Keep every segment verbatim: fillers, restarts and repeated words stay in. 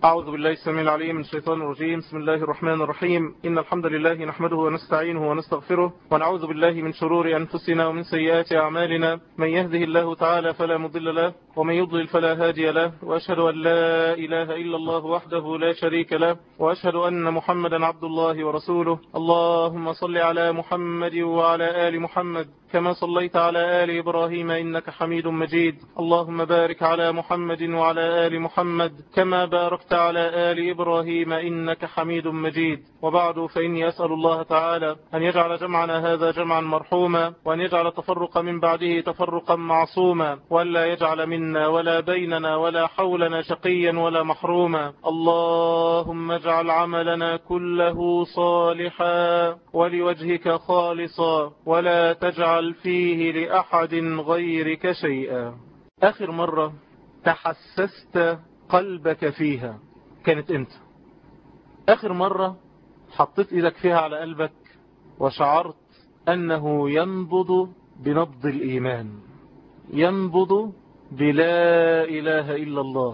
أعوذ بالله السميع العليم من الشيطان الرجيم. بسم الله الرحمن الرحيم. إن الحمد لله نحمده ونستعينه ونستغفره ونعوذ بالله من شرور أنفسنا ومن سيئات أعمالنا. من يهده الله تعالى فلا مضل له ومن يضلل فلا هادي له، وأشهد أن لا إله إلا الله وحده لا شريك له، وأشهد أن محمدا عبد الله ورسوله. اللهم صل على محمد وعلى آل محمد كما صليت على آل إبراهيم إنك حميد مجيد. اللهم بارك على محمد وعلى آل محمد كما باركت على آل إبراهيم إنك حميد مجيد. وبعد، فإني أسأل الله تعالى أن يجعل جمعنا هذا جمعا مرحوما، وأن يجعل التفرق من بعده تفرقا معصوما، وأن لا يجعل منا ولا بيننا ولا حولنا شقيا ولا محروما. اللهم اجعل عملنا كله صالحا ولوجهك خالصا، ولا تجعل فيه لأحد غيرك شيئا. آخر مرة تحسست قلبك فيها كانت امتى؟ آخر مرة حطيت إيدك فيها على قلبك وشعرت أنه ينبض بنبض الإيمان، ينبض بلا إله إلا الله.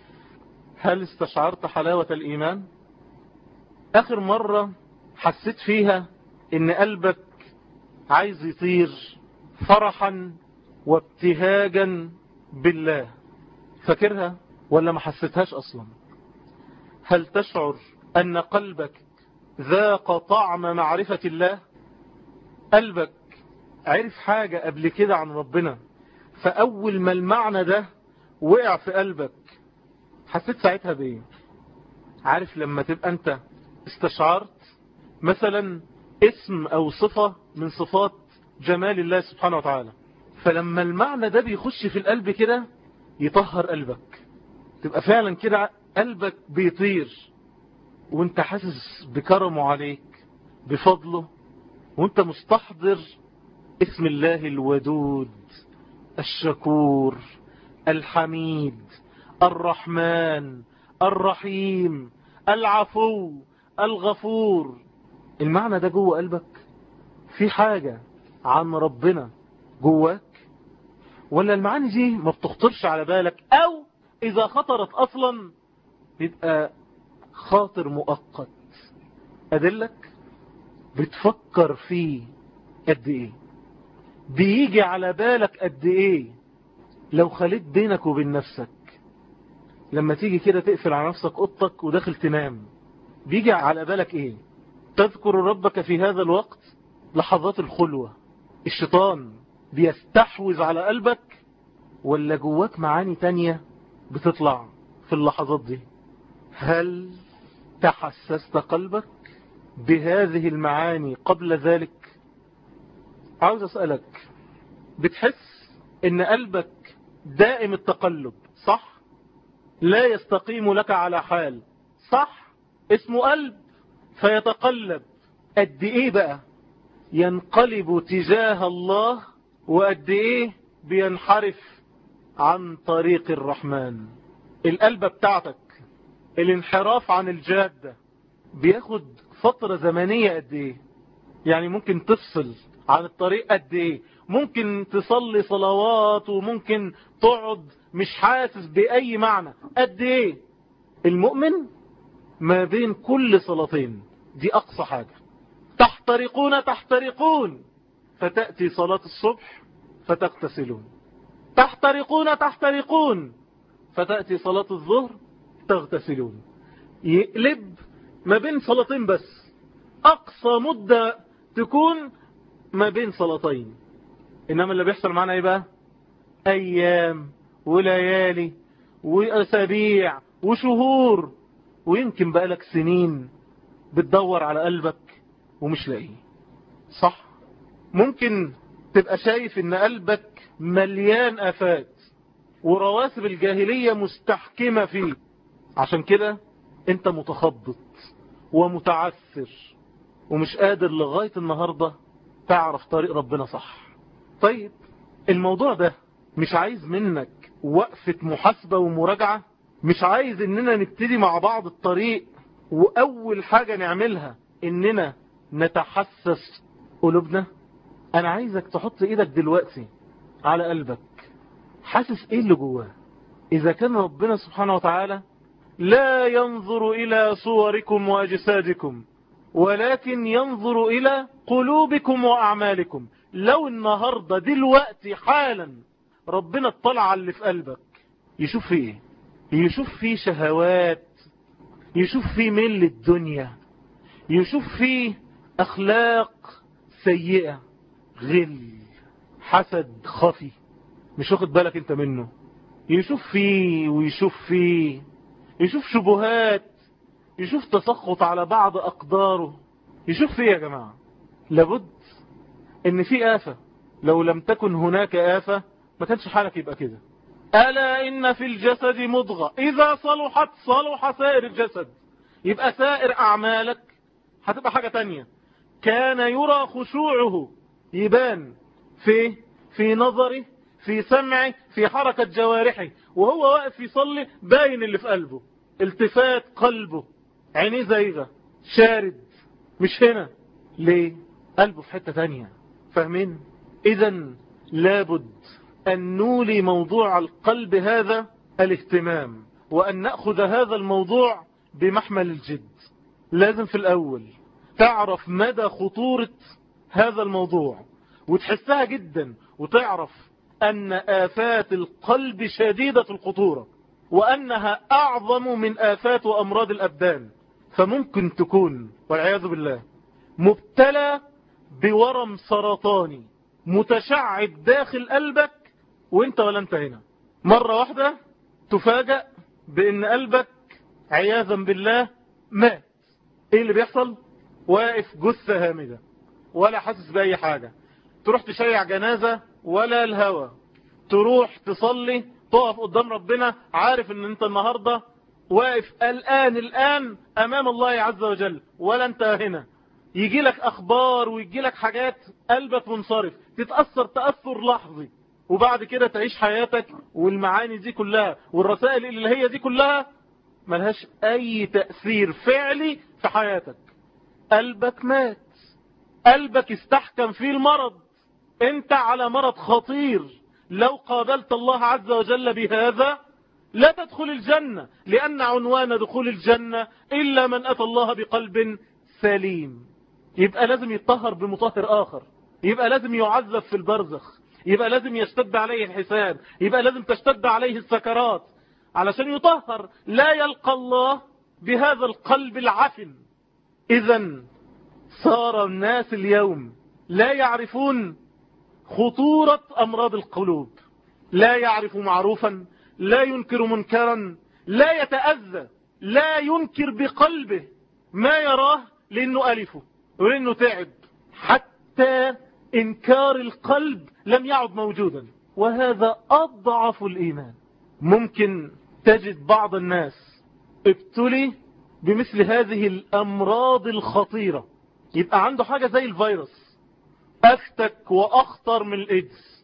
هل استشعرت حلاوة الإيمان؟ آخر مرة حسيت فيها إن قلبك عايز يطير فرحا وابتهاجا بالله، فاكرها ولا ما حسيتهاش أصلا؟ هل تشعر أن قلبك ذاق طعم معرفة الله؟ قلبك عرف حاجة قبل كده عن ربنا، فأول ما المعنى ده وقع في قلبك حسيت ساعتها بإيه؟ عارف لما تبقى أنت استشعرت مثلا اسم أو صفة من صفات جمال الله سبحانه وتعالى، فلما المعنى ده بيخش في القلب كده يطهر قلبك، تبقى فعلا كده قلبك بيطير وانت حاسس بكرمه عليك بفضله، وانت مستحضر اسم الله الودود الشكور الحميد الرحمن الرحيم العفو الغفور. المعنى ده جوه قلبك؟ في حاجة عن ربنا جواك؟ ولا المعاني دي ما بتخطرش على بالك، او اذا خطرت اصلا يبقى خاطر مؤقت؟ ادلك بتفكر فيه قد ايه، بيجي على بالك قد ايه لو خليت بينك وبين نفسك. لما تيجي كده تقفل على نفسك اوضتك وداخل تنام، بيجي على بالك ايه؟ تذكر ربك في هذا الوقت؟ لحظات الخلوة الشيطان بيستحوذ على قلبك، ولا جواك معاني تانية بتطلع في اللحظات دي؟ هل تحسست قلبك بهذه المعاني قبل ذلك؟ عاوز أسألك، بتحس ان قلبك دائم التقلب صح؟ لا يستقيم لك على حال صح؟ اسمه قلب فيتقلب. قد ايه بقى ينقلب تجاه الله، وقد ايه بينحرف عن طريق الرحمن؟ القلب بتاعتك الانحراف عن الجادة بياخد فترة زمنية قد ايه؟ يعني ممكن تفصل عن الطريق قد ايه؟ ممكن تصلي صلوات وممكن تقعد مش حاسس بأي معنى قد ايه؟ المؤمن ما بين كل صلاتين دي أقصى حاجة. تحترقون تحترقون فتأتي صلاة الصبح فتغتسلون، تحترقون تحترقون فتأتي صلاة الظهر تغتسلون. يقلب ما بين صلاتين بس، أقصى مدة تكون ما بين صلاتين. إنما اللي بيحصل معنا إيه بقى؟ أيام وليالي وأسابيع وشهور، ويمكن بقالك سنين بتدور على قلبك ومش لاقيه صح؟ ممكن تبقى شايف ان قلبك مليان آفات ورواسب الجاهلية مستحكمة فيه، عشان كده انت متخبط ومتعثر ومش قادر لغاية النهاردة تعرف طريق ربنا صح. طيب الموضوع ده مش عايز منك وقفة محاسبة ومراجعة؟ مش عايز اننا نبتدي مع بعض الطريق واول حاجة نعملها اننا نتحسس قلوبنا؟ انا عايزك تحط ايدك دلوقتي على قلبك، حاسس ايه اللي جواه؟ اذا كان ربنا سبحانه وتعالى لا ينظر إلى صوركم وأجسادكم ولكن ينظر إلى قلوبكم وأعمالكم. لو النهاردة دلوقتي حالا ربنا اطلع على اللي في قلبك، يشوف فيه يشوف فيه شهوات، يشوف فيه ميل الدنيا، يشوف فيه أخلاق سيئة، غل، حسد خفي مش واخد بالك انت منه، يشوف فيه ويشوف فيه، يشوف شبهات، يشوف تسخط على بعض أقداره، يشوف فيه. يا جماعة لابد ان في آفة، لو لم تكن هناك آفة ما كانش حالك يبقى كده. ألا إن في الجسد مضغة إذا صلحت صلح سائر الجسد. يبقى سائر أعمالك هتبقى حاجة تانية. كان يرى خشوعه، يبان في في نظره، في سمعه، في حركة جوارحه، وهو واقف يصلي باين اللي في قلبه، التفات قلبه، عينيه زيغة، شارد، مش هنا. ليه؟ قلبه في حتة تانية. فاهمين؟ إذن لابد أن نولي موضوع القلب هذا الاهتمام، وأن نأخذ هذا الموضوع بمحمل الجد. لازم في الأول تعرف مدى خطورة هذا الموضوع وتحسها جدا، وتعرف أن آفات القلب شديدة الخطورة، وأنها أعظم من آفات وأمراض الأبدان. فممكن تكون والعياذ بالله مبتلى بورم سرطاني متشعب داخل قلبك وانت ولا انت هنا. مرة واحدة تفاجأ بان قلبك عياذا بالله مات. ايه اللي بيحصل؟ واقف جثة هامدة ولا حاسس بأي حاجة. تروح تشيع جنازة ولا الهوى. تروح تصلي تقف قدام ربنا عارف ان انت النهاردة واقف الآن الآن امام الله عز وجل ولا انت هنا. يجي لك اخبار ويجي لك حاجات قلبك منصرف، تتأثر تأثر لحظي، وبعد كده تعيش حياتك والمعاني دي كلها والرسائل اللي هي دي كلها ملهاش اي تأثير فعلي في حياتك. قلبك مات، قلبك استحكم فيه المرض. انت على مرض خطير، لو قابلت الله عز وجل بهذا لا تدخل الجنة، لأن عنوان دخول الجنة إلا من أتى الله بقلب سليم. يبقى لازم يتطهر بمطهر آخر، يبقى لازم يعذب في البرزخ، يبقى لازم يشتد عليه الحساب، يبقى لازم تشتد عليه السكرات علشان يطهر، لا يلقى الله بهذا القلب العفن. إذن صار الناس اليوم لا يعرفون خطورة أمراض القلوب، لا يعرف معروفا، لا ينكر منكرا، لا يتأذى، لا ينكر بقلبه ما يراه لأنه ألفه ولأنه تعب. حتى إنكار القلب لم يعد موجودا، وهذا أضعف الإيمان. ممكن تجد بعض الناس ابتلي بمثل هذه الأمراض الخطيرة، يبقى عنده حاجة زي الفيروس، أفتك وأخطر من الإيدز،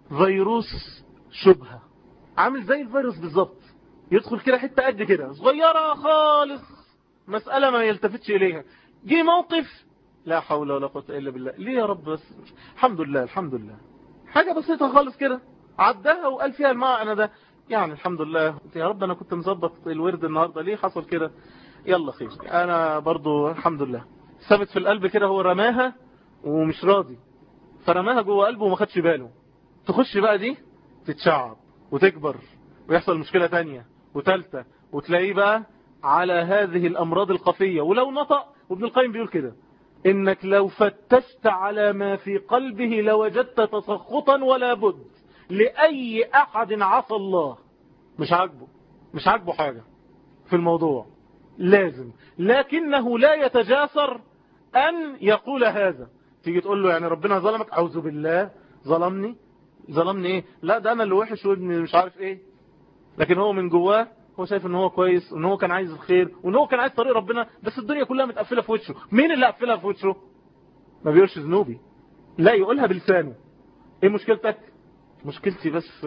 فيروس شبهة، عامل زي الفيروس بالظبط. يدخل كده حتة قد كده صغيرة خالص، مسألة ما يلتفتش إليها، جي موقف لا حول ولا قوة إلا بالله. ليه يا رب؟ بس الحمد لله الحمد لله، حاجة بسيطة خالص كده عدها وقال فيها المعنى ده، يعني الحمد لله. يا رب أنا كنت مظبط الورد النهاردة، ليه حصل كده؟ يلا خير، أنا برضو الحمد لله. ثبت في القلب كده، هو رماها ومش راضي، فرماها جوه قلبه وما خدش باله. تخش بقى دي تتشعب وتكبر ويحصل مشكلة تانية وتالتة، وتلاقيه بقى على هذه الأمراض الخفية. ولو نطق، وابن القيم بيقول كده، إنك لو فتشت على ما في قلبه لوجدت تسخطا ولا بد لأي أحد عصى الله. مش عاجبه، مش عاجبه حاجة في الموضوع لازم، لكنه لا يتجاسر أن يقول هذا. تيجي تقول له يعني ربنا ظلمك؟ أعوذ بالله، ظلمني؟ ظلمني ايه؟ لا ده انا اللي وحش وابني مش عارف ايه. لكن هو من جواه هو شايف ان هو كويس، وان هو كان عايز الخير، وان هو كان عايز طريق ربنا، بس الدنيا كلها متقفله في وشه. مين اللي قفلها في وشه؟ ما بيقولش ذنوبي، لا يقولها بلسانه. ايه مشكلتك؟ مشكلتي بس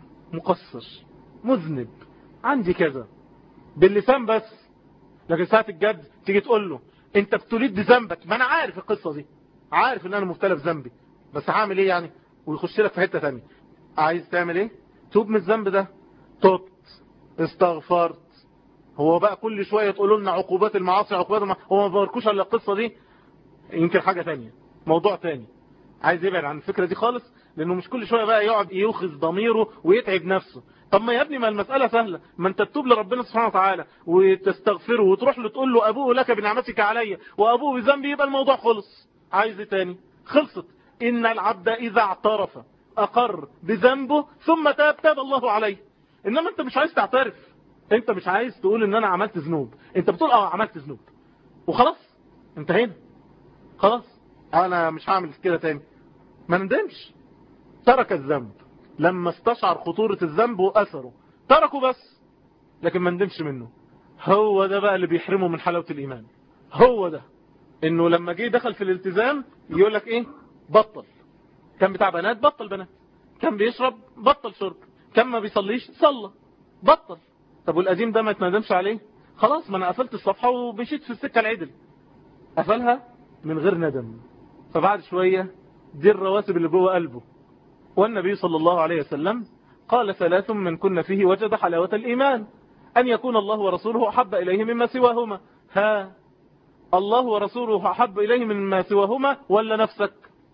مقصر، مذنب، عندي كذا، باللسان بس. لكن ساعة الجد تيجي تقول له انت ابتليت بذنبك، ما انا عارف القصة دي، عارف ان انا مبتلى بذنبي، بس هعمل ايه يعني؟ ويخش لك في حتة تانية. عايز تعمل ايه؟ توب من الذنب ده، تبت، استغفرت، هو بقى كل شوية تقولوا لنا عقوبات المعاصي عقوبات المعاصي، هو ما باركوش على القصة دي، يمكن حاجة تانية موضوع تاني عايز يبعد عن الفكرة دي خالص، لأنه مش كل شوية بقى يقعد يوخذ ضميره ويتعب نفسه. طب ما يا ابني ما المسألة سهلة، ما انت تتوب لربنا سبحانه وتعالى وتستغفره وتروح له تقول له أبوه لك بنعمتك علي وأبوه بذنبي، يبقى الموضوع خلص. عايز ايه تاني؟ خلصت. إن العبد إذا اعترف أقر بذنبه ثم تاب تاب الله عليه. إنما انت مش عايز تعترف، انت مش عايز تقول ان انا عملت ذنوب، انت بتقول اه عملت ذنوب وخلاص انتهينا، خلاص انا مش هعمل كده تاني. ما ندمش، ترك الذنب لما استشعر خطورة الذنب وأثره تركه بس، لكن ما ندمش منه. هو ده بقى اللي بيحرمه من حلاوة الإيمان. هو ده انه لما جه دخل في الالتزام يقول لك ايه؟ بطل. كان بتاع بنات بطل بنات، كان بيشرب بطل شرب، كان ما بيصليش صلى بطل. طب والقديم ده ما يتندمش عليه؟ خلاص ما انا قفلت الصفحة ومشيت في السكة العدل. قفلها من غير ندم. فبعد شوية دي الرواسب اللي جوه قلبه. والنبي صلى الله عليه وسلم قال ثلاث من كن فيه وجد حلاوة الإيمان: أن يكون الله ورسوله أحب إليه مما سواهما. ها، الله ورسوله أحب إليه مما سواهما ولا نفسك؟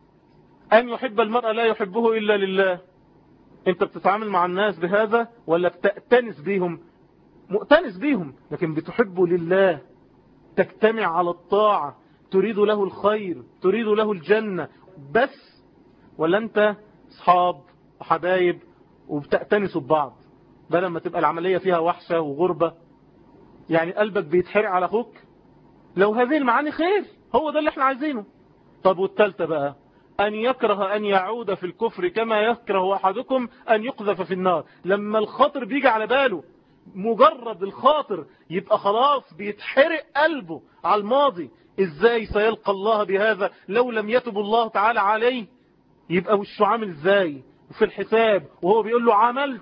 أن يحب المرء لا يحبه إلا لله. أنت بتتعامل مع الناس بهذا ولا بتأتنس بيهم؟ مؤتنس بيهم لكن بتحبه لله، تجتمع على الطاعة، تريد له الخير، تريد له الجنة بس، ولا أنت أصحاب وحبايب وبتأتنسوا ببعض؟ بدل ما تبقى العملية فيها وحشة وغربة، يعني قلبك بيتحرق على أخوك. لو هذه المعاني خير، هو ده اللي احنا عايزينه. طب والتالتة بقى، أن يكره أن يعود في الكفر كما يكره أحدكم أن يقذف في النار. لما الخاطر بيجي على باله، مجرد الخاطر يبقى خلاص بيتحرق قلبه على الماضي. ازاي سيلقى الله بهذا لو لم يتب الله تعالى عليه؟ يبقى وشه عامل ازاي في الحساب وهو بيقول له عملت؟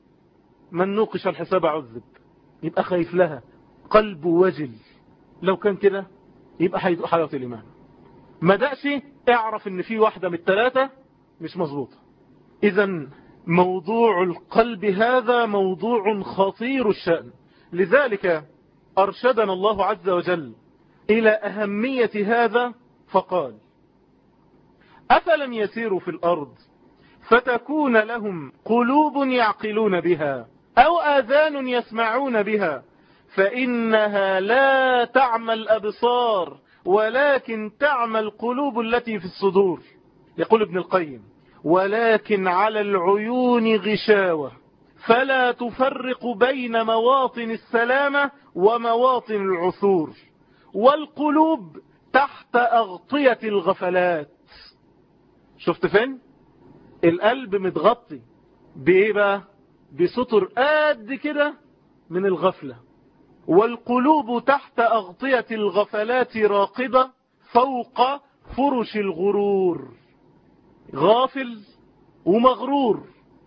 من نوقش الحساب عذب. يبقى خايف لها، قلبه وجل. لو كان كده يبقى هيدوق حلاوة الإيمان. ما دقش، اعرف ان في واحدة من الثلاثة مش مظبوطة. اذا موضوع القلب هذا موضوع خطير الشأن. لذلك أرشدنا الله عز وجل إلى أهمية هذا فقال: أفلم يسيروا في الأرض فتكون لهم قلوب يعقلون بها أو آذان يسمعون بها فإنها لا تعمى الأبصار ولكن تعمى القلوب التي في الصدور. يقول ابن القيم: ولكن على العيون غشاوة فلا تفرق بين مواطن السلامة ومواطن العثور، والقلوب تحت أغطية الغفلات. شفت فين؟ القلب متغطي بإيه بقى؟ بسطر قد كده من الغفلة. والقلوب تحت أغطية الغفلات راقدة فوق فرش الغرور. غافل ومغرور،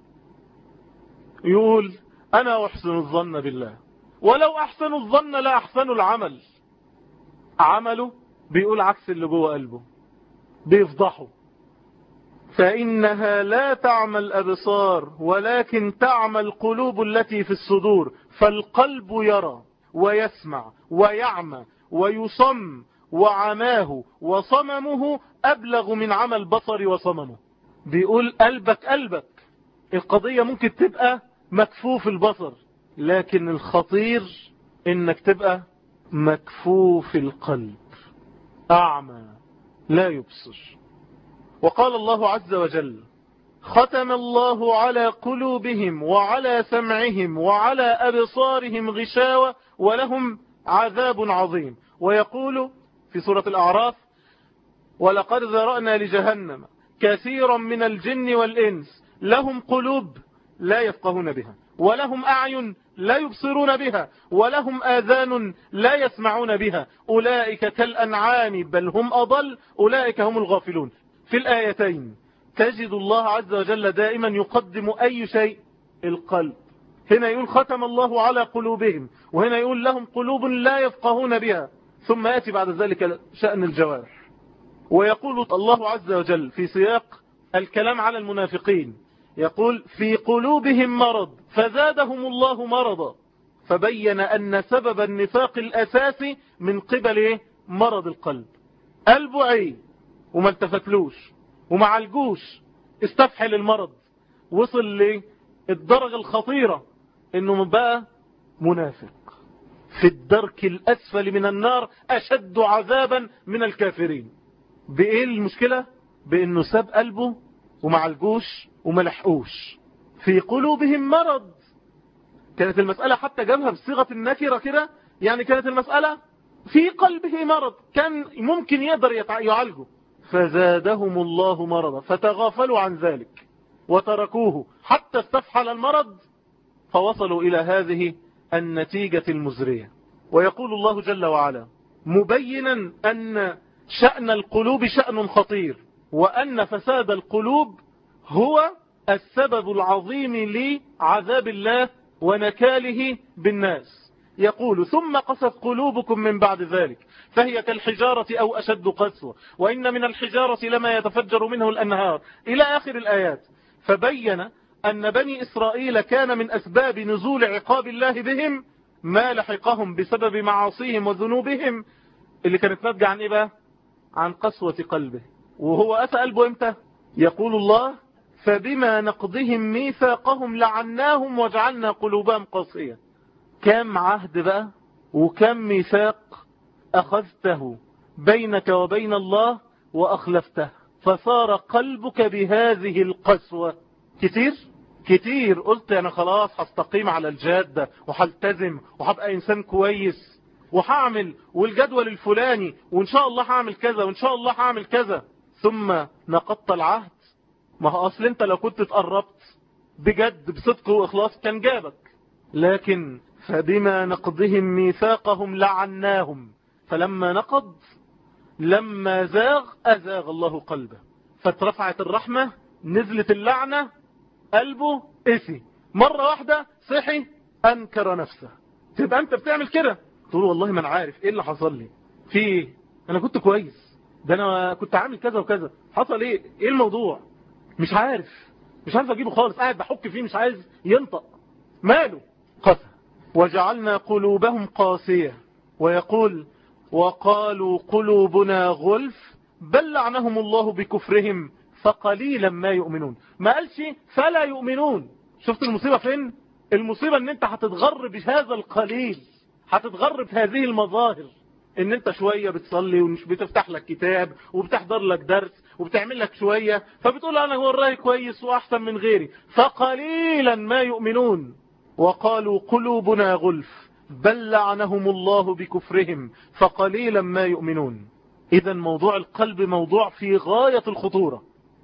يقول أنا أحسن الظن بالله، ولو أحسن الظن لا أحسن العمل. عمله بيقول عكس اللي جوه قلبه، بيفضحه. فإنها لا تعمى الأبصار ولكن تعمى القلوب التي في الصدور. فالقلب يرى ويسمع ويعمى ويصم، وعماه وصممه أبلغ من عمى البصر وصممه. بيقول قلبك قلبك، القضية ممكن تبقى مكفوف البصر، لكن الخطير انك تبقى مكفوف القلب، أعمى لا يبصر. وقال الله عز وجل: ختم الله على قلوبهم وعلى سمعهم وعلى أبصارهم غشاوة ولهم عذاب عظيم. ويقول في سورة الأعراف: ولقد ذرأنا لجهنم كثيرا من الجن والإنس لهم قلوب لا يفقهون بها ولهم أعين لا يبصرون بها ولهم آذان لا يسمعون بها أولئك كالأنعام بل هم أضل أولئك هم الغافلون. في الآيتين تجد الله عز وجل دائما يقدم أي شيء؟ القلب. هنا يقول ختم الله على قلوبهم، وهنا يقول لهم قلوب لا يفقهون بها، ثم يأتي بعد ذلك شأن الجوارح. ويقول الله عز وجل في سياق الكلام على المنافقين، يقول: في قلوبهم مرض فزادهم الله مرضا. فبين أن سبب النفاق الأساسي من قبل إيه؟ مرض القلب. قلبه عي وما التفتلوش وما عالجوش، استفحل المرض، وصل للدرجة الخطيرة انه بقى منافق في الدرك الأسفل من النار، أشد عذابا من الكافرين. بإيه المشكلة؟ بأنه ساب قلبه وما عالجوش وما لحقوش. في قلوبهم مرض. كانت المسألة حتى جابها بصيغة النكرة كده، يعني كانت المسألة في قلبه مرض كان ممكن يقدر يعالجه، فزادهم الله مرضا فتغافلوا عن ذلك وتركوه حتى استفحل المرض، فوصلوا إلى هذه النتيجة المزرية. ويقول الله جل وعلا مبينا أن شأن القلوب شأن خطير، وأن فساد القلوب هو السبب العظيم لعذاب الله ونكاله بالناس. يقول ثم قست قلوبكم من بعد ذلك فهي كالحجارة أو أشد قسوة وإن من الحجارة لما يتفجر منه الأنهار إلى آخر الآيات. فبين أن بني إسرائيل كان من أسباب نزول عقاب الله بهم ما لحقهم بسبب معاصيهم وذنوبهم، اللي كانت ناتجة عن إيه بقى؟ عن قسوة قلبه. وهو أتى قلبه إمتى؟ يقول الله فبما نقضهم ميثاقهم لعناهم وجعلنا قلوبهم قاسية. كم عهد بقى وكم ميثاق أخذته بينك وبين الله وأخلفته، فصار قلبك بهذه القسوة. كتير كتير قلت أنا خلاص هستقيم على الجادة وهلتزم وهبقى إنسان كويس وهعمل والجدول الفلاني وإن شاء الله هعمل كذا وإن شاء الله هعمل كذا، ثم نقضت العهد. ما هو أصل أنت لو كنت تقربت بجد بصدق وإخلاص كان جابك، لكن فبما نقضهم ميثاقهم لعناهم، فلما نقض لما زاغ أزاغ الله قلبه، فاترفعت الرحمة نزلت اللعنة، قلبه قسي مرة واحدة، صحي أنكر نفسه. تبقى أنت بتعمل كده تقول والله ما أنا عارف إيه اللي حصل لي، في إيه؟ أنا كنت كويس، ده أنا كنت عامل كذا وكذا، حصل إيه؟ إيه الموضوع؟ مش عارف مش عارف أجيبه خالص، قاعد بحك فيه مش عايز ينطق، ماله؟ قسى. وجعلنا قلوبهم قاسية. ويقول وقالوا قلوبنا غلف بل لعنهم الله بكفرهم فقليلا ما يؤمنون. ما قالش فلا يؤمنون. شفت المصيبة فين؟ المصيبة ان انت هتتغر بهذا القليل، هتتغر بهذه المظاهر، ان انت شوية بتصلي ومش بتفتح لك كتاب وبتحضر لك درس وبتعمل لك شوية فبتقول انا والله كويس واحسن من غيري، فقليلا ما يؤمنون. وقالوا قلوبنا غلف بل لعنهم الله بكفرهم فقليلا ما يؤمنون. إذا موضوع القلب موضوع في غاية الخطورة،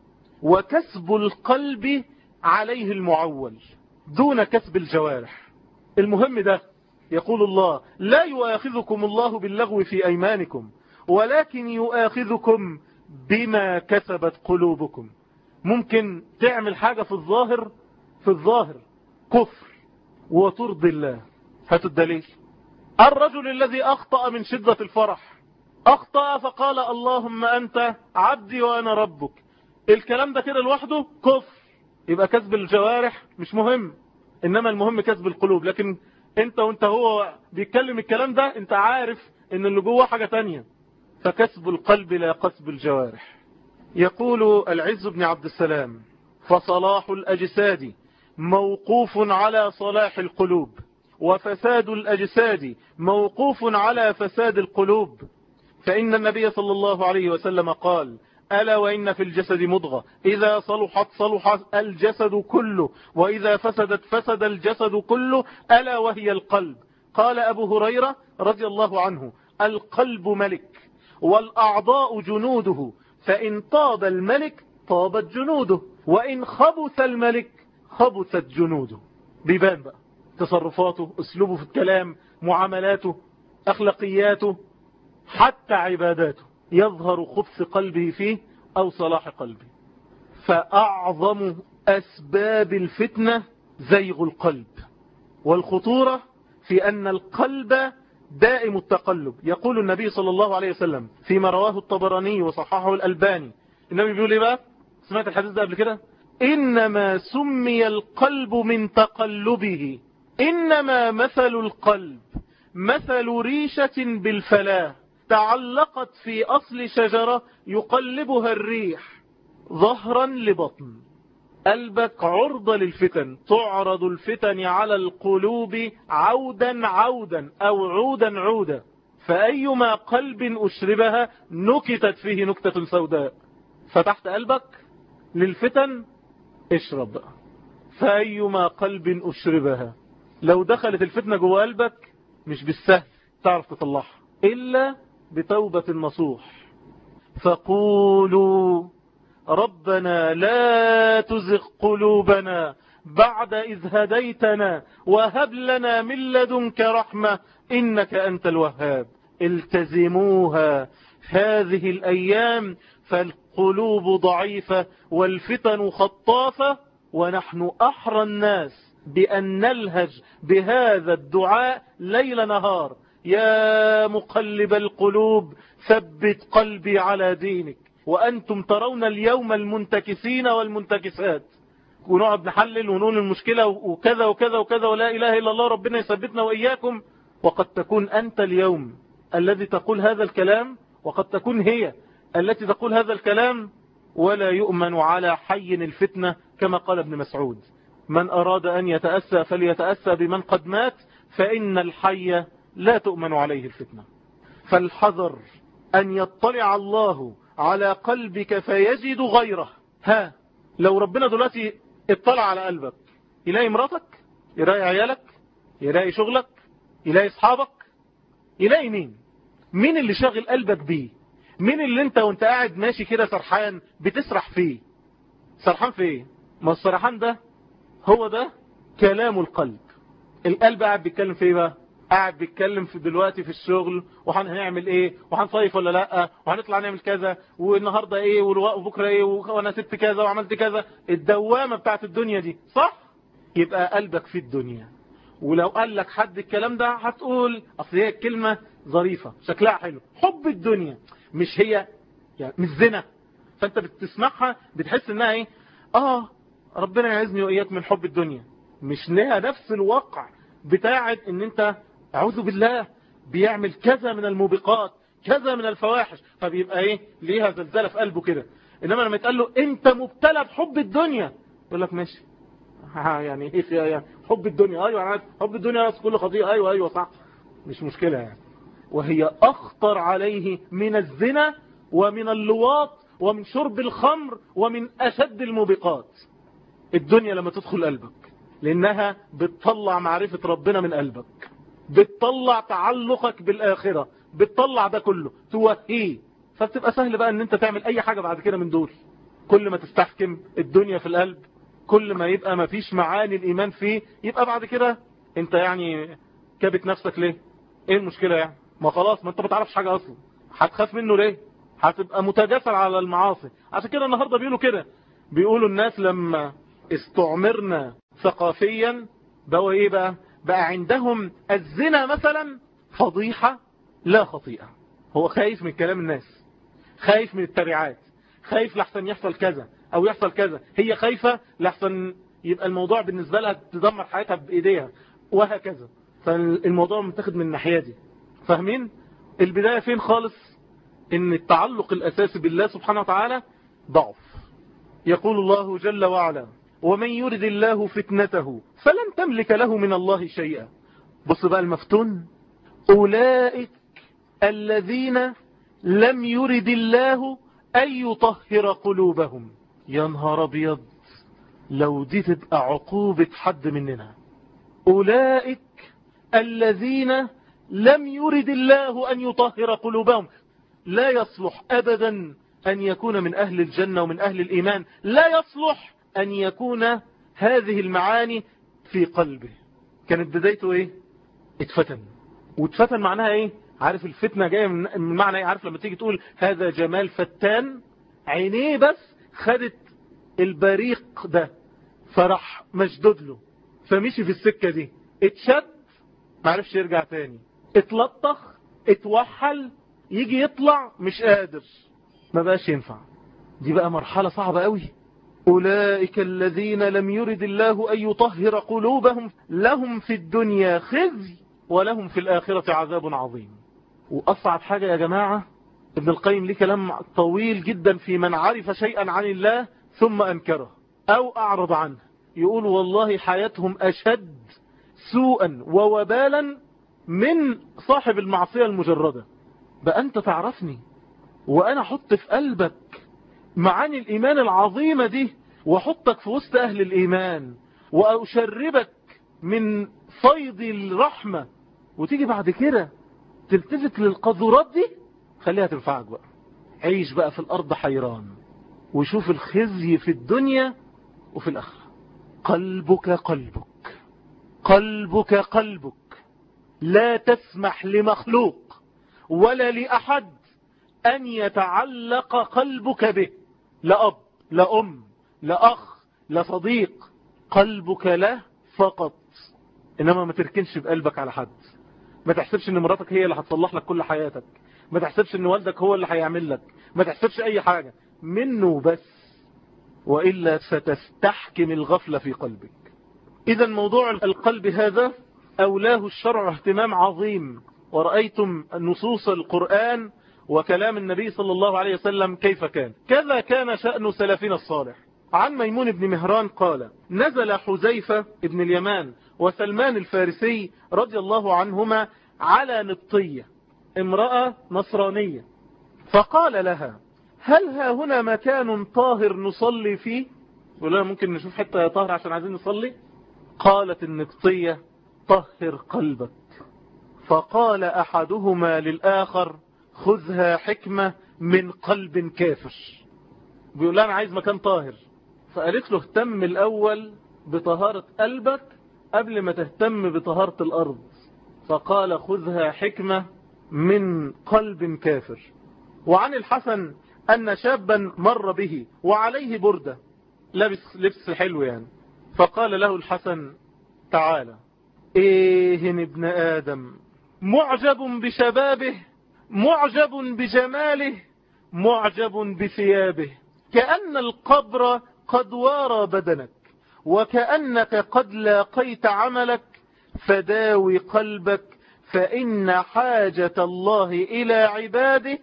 وكسب القلب عليه المعول دون كسب الجوارح. المهم ده يقول الله لا يؤاخذكم الله باللغو في أيمانكم ولكن يؤاخذكم بما كسبت قلوبكم. ممكن تعمل حاجة في الظاهر في الظاهر كفر وترضي الله. هاتوا الدليل. الرجل الذي أخطأ من شدة الفرح، أخطأ فقال اللهم أنت عبدي وأنا ربك، الكلام ده كده لوحده كفر. يبقى كسب الجوارح مش مهم، إنما المهم كسب القلوب. لكن انت وانت هو بيتكلم الكلام ده انت عارف ان اللي جوه حاجة تانية. فكسب القلب لا كسب الجوارح. يقول العز بن عبد السلام فصلاح الأجساد موقوف على صلاح القلوب وفساد الأجساد موقوف على فساد القلوب. فإن النبي صلى الله عليه وسلم قال ألا وإن في الجسد مضغة إذا صلحت صلح الجسد كله وإذا فسدت فسد الجسد كله ألا وهي القلب. قال أبو هريرة رضي الله عنه القلب ملك والأعضاء جنوده فإن طاب الملك طابت جنوده وإن خبث الملك خبثت جنوده. بيبان بقى تصرفاته، أسلوبه في الكلام، معاملاته، أخلاقياته، حتى عباداته يظهر خبث قلبه فيه أو صلاح قلبه. فأعظم أسباب الفتنة زيغ القلب، والخطورة في أن القلب دائم التقلب. يقول النبي صلى الله عليه وسلم فيما رواه الطبراني وصححه الألباني، النبي بيقول إيه بقى؟ سمعت الحديث ده قبل كده؟ إنما سمي القلب من تقلبه إنما مثل القلب مثل ريشة بالفلاة تعلقت في أصل شجرة يقلبها الريح ظهرا لبطن. قلبك عرضة للفتن، تعرض الفتن على القلوب عودا عودا أو عودا عودا، فأيما قلب أشربها نكتت فيه نكتة سوداء. فتحت قلبك للفتن اشرب بقى. فأيما قلب أشربها، لو دخلت الفتنة جوه قلبك مش بالسهل تعرف تطلعها إلا بتوبة النصوح. فقولوا ربنا لا تزغ قلوبنا بعد إذ هديتنا وهب لنا من لدنك رحمة إنك أنت الوهاب. التزموها هذه الأيام فالقلوب ضعيفة والفتن خطافة، ونحن أحرى الناس بأن نلهج بهذا الدعاء ليل نهار. يا مقلب القلوب ثبت قلبي على دينك. وأنتم ترون اليوم المنتكسين والمنتكسات، ونقعد نحلل ونقول المشكلة وكذا وكذا وكذا ولا إله إلا الله ربنا يثبتنا وإياكم. وقد تكون أنت اليوم الذي تقول هذا الكلام، وقد تكون هي التي تقول هذا الكلام. ولا يؤمن على حي الفتنة كما قال ابن مسعود: من أراد أن يتأسى فليتأسى بمن قد مات، فإن الحي لا تؤمن عليه الفتنة. فالحذر أن يطلع الله على قلبك فيجد غيره. ها، لو ربنا دلوقتي اطلع على قلبك يلاقي مراتك، يلاقي عيالك، يلاقي شغلك، يلاقي اصحابك، يلاقي مين؟ مين اللي شاغل قلبك بيه؟ مين اللي انت وانت قاعد ماشي كده سرحان بتسرح فيه؟ سرحان فيه؟ ما السرحان ده هو ده كلام القلب. القلب قاعد بيتكلم فيه بقى، قاعد بيتكلم في دلوقتي في الشغل، وهنعمل ايه، وهنصيف ولا لا، وهنطلع نعمل كذا، والنهاردة ايه، وبكرة ايه، وانا سبت كذا وعملت كذا. الدوامة بتاعت الدنيا دي، صح؟ يبقى قلبك في الدنيا. ولو قال لك حد الكلام ده هتقول اصل هي الكلمة ظريفة شكلها حلو، حب الدنيا، مش هي يعني مش زنا. فانت بتسمعها بتحس انها ايه، اه ربنا يعزني واياك من حب الدنيا. مش لها نفس الواقع بتاعت ان انت اعوذ بالله بيعمل كذا من الموبقات، كذا من الفواحش، فبيبقى ايه ليها زلزلة في قلبه كده. انما لما يتقال له انت مبتلى بحب الدنيا، يقول لك ماشي يعني ايه فيها يعني حب الدنيا، ايوه عارف حب الدنيا كل خطيئة، ايوه ايوه صح، مش مشكلة يعني. وهي اخطر عليه من الزنا ومن اللواط ومن شرب الخمر ومن اشد الموبقات. الدنيا لما تدخل قلبك، لانها بتطلع معرفة ربنا من قلبك، بتطلع تعلقك بالآخرة، بتطلع ده كله توهيه. فبتبقى سهل بقى ان انت تعمل اي حاجة بعد كده من دول. كل ما تستحكم الدنيا في القلب، كل ما يبقى ما فيش معاني الإيمان فيه، يبقى بعد كده انت يعني كابت نفسك ليه؟ ايه المشكلة يعني؟ ما خلاص، ما انت ما تعرفش حاجة اصلا، هتخاف منه ليه؟ هتبقى متجسر على المعاصي. عشان كده النهاردة بيقولوا كده، بيقولوا الناس لما استعمرنا ثقافيا بقوا ايه بقى؟ بقى عندهم الزنا مثلا فضيحة لا خطيئة. هو خايف من كلام الناس، خايف من التبعات، خايف لحسن يحصل كذا او يحصل كذا، هي خايفة لحسن يبقى الموضوع بالنسبة لها تدمر حياتها بإيديها وهكذا. فالموضوع متاخد من الناحية دي. فاهمين البداية فين خالص؟ ان التعلق الاساسي بالله سبحانه وتعالى ضعف. يقول الله جل وعلا: ومن يرد الله فتنته فلن تملك له من الله شيئا. بص بقى المفتون: أولئك الذين لم يرد الله أن يطهر قلوبهم. يا نهار أبيض لو دي تبقى عقوبة حد مننا. أولئك الذين لم يرد الله أن يطهر قلوبهم. لا يصلح أبدا أن يكون من أهل الجنة ومن أهل الإيمان، لا يصلح أن يكون هذه المعاني في قلبه. كانت بدايته إيه؟ اتفتن. واتفتن معناها إيه؟ عارف الفتنة جاية من معنى إيه؟ عارف لما تيجي تقول هذا جمال فتان، عينيه بس خدت البريق ده فرح مشدود له، فمشي في السكة دي، اتشد معرفش يرجع تاني، اتلطخ، اتوحل، يجي يطلع مش قادر، ما بقاش ينفع. دي بقى مرحلة صعبة قوي. أولئك الذين لم يرد الله أن يطهر قلوبهم لهم في الدنيا خزي ولهم في الآخرة عذاب عظيم. وأصعب حاجة يا جماعة، ابن القيم ليه كلام طويل جدا في من عرف شيئا عن الله ثم أنكره أو أعرض عنه. يقول والله حياتهم أشد سوءا ووبالا من صاحب المعصية المجردة. بقى أنت تعرفني وأنا حط في قلبك معاني الإيمان العظيمة دي، وحطك في وسط أهل الإيمان، وأشربك من فيض الرحمة، وتيجي بعد كده تلتفت للقذورات دي. خليها تنفعك بقى. عيش بقى في الأرض حيران، وشوف الخزي في الدنيا وفي الآخرة. قلبك قلبك قلبك قلبك لا تسمح لمخلوق ولا لأحد أن يتعلق قلبك به، لا أب لا أم لا أخ لا صديق، قلبك له فقط. إنما ما تركنش بقلبك على حد. ما تحسبش ان مراتك هي اللي هتصلح لك كل حياتك، ما تحسبش ان والدك هو اللي هيعمل لك، ما تحسبش اي حاجة منه بس، وإلا ستستحكم الغفلة في قلبك. إذا موضوع القلب هذا أولاه الشرع اهتمام عظيم. ورأيتم نصوص القرآن وكلام النبي صلى الله عليه وسلم كيف كان. كذا كان شأن سلفنا الصالح. عن ميمون بن مهران قال: نزل حذيفة بن اليمان وسلمان الفارسي رضي الله عنهما على نبطية امرأة نصرانية، فقال لها: هل ها هنا مكان طاهر نصلي فيه؟ يقول لها: ممكن نشوف حتة طاهر عشان عايزين نصلي؟ قالت النبطية: طهر قلبك. فقال أحدهما للآخر: خذها حكمة من قلب كافر. بيقول لها: أنا عايز مكان طاهر. فقالت له: اهتم الأول بطهارة قلبك قبل ما تهتم بطهارة الأرض. فقال: خذها حكمة من قلب كافر. وعن الحسن أن شابا مر به وعليه بردة، لبس لبس حلو يعني، فقال له الحسن: تعالى، إيه ابن آدم معجب بشبابه، معجب بجماله، معجب بثيابه، كأن القبر قد وارى بدنك، وكأنك قد لاقيت عملك، فداوي قلبك، فإن حاجة الله إلى عباده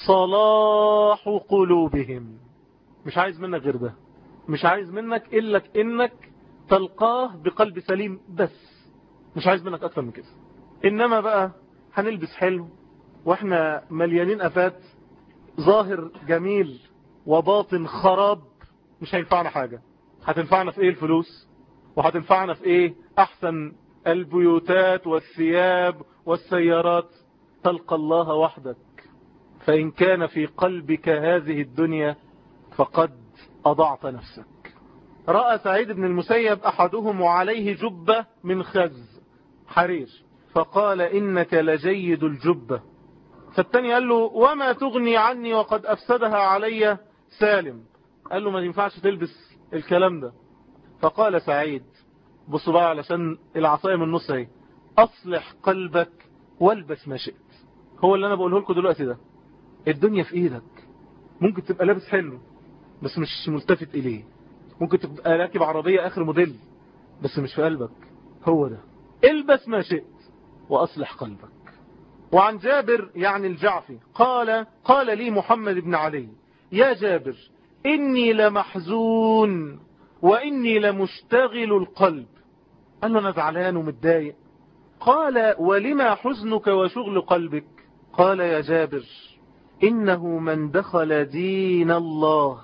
صلاح قلوبهم. مش عايز منك غير ده، مش عايز منك إلا إنك تلقاه بقلب سليم بس، مش عايز منك أكثر من كده. إنما بقى هنلبس حلو وإحنا مليانين أفات، ظاهر جميل وباطن خراب، مش هينفعنا حاجة. هتنفعنا في إيه الفلوس؟ وهتنفعنا في إيه أحسن البيوتات والثياب والسيارات؟ تلقى الله وحدك، فإن كان في قلبك هذه الدنيا فقد أضعت نفسك. رأى سعيد بن المسيب أحدهم وعليه جبة من خز حرير، فقال: إنك لجيد الجبة. فالتاني قال له: وما تغني عني وقد أفسدها علي سالم. قال له: ما ينفعش تلبس الكلام ده. فقال سعيد: بصوا بقى علشان العصاية من النص اهي، أصلح قلبك والبس ما شئت. هو اللي أنا بقوله لكم دلوقتي ده. الدنيا في إيدك. ممكن تبقى لابس حلو بس مش ملتفت إليه، ممكن تبقى راكب عربية آخر موديل بس مش في قلبك. هو ده، البس ما شئت وأصلح قلبك. وعن جابر يعني الجعفي قال: قال لي محمد بن علي: يا جابر، إني لمحزون وإني لمشتغل القلب. قال له: أنا زعلان ومتضايق. قال: ولما حزنك وشغل قلبك؟ قال: يا جابر، إنه من دخل دين الله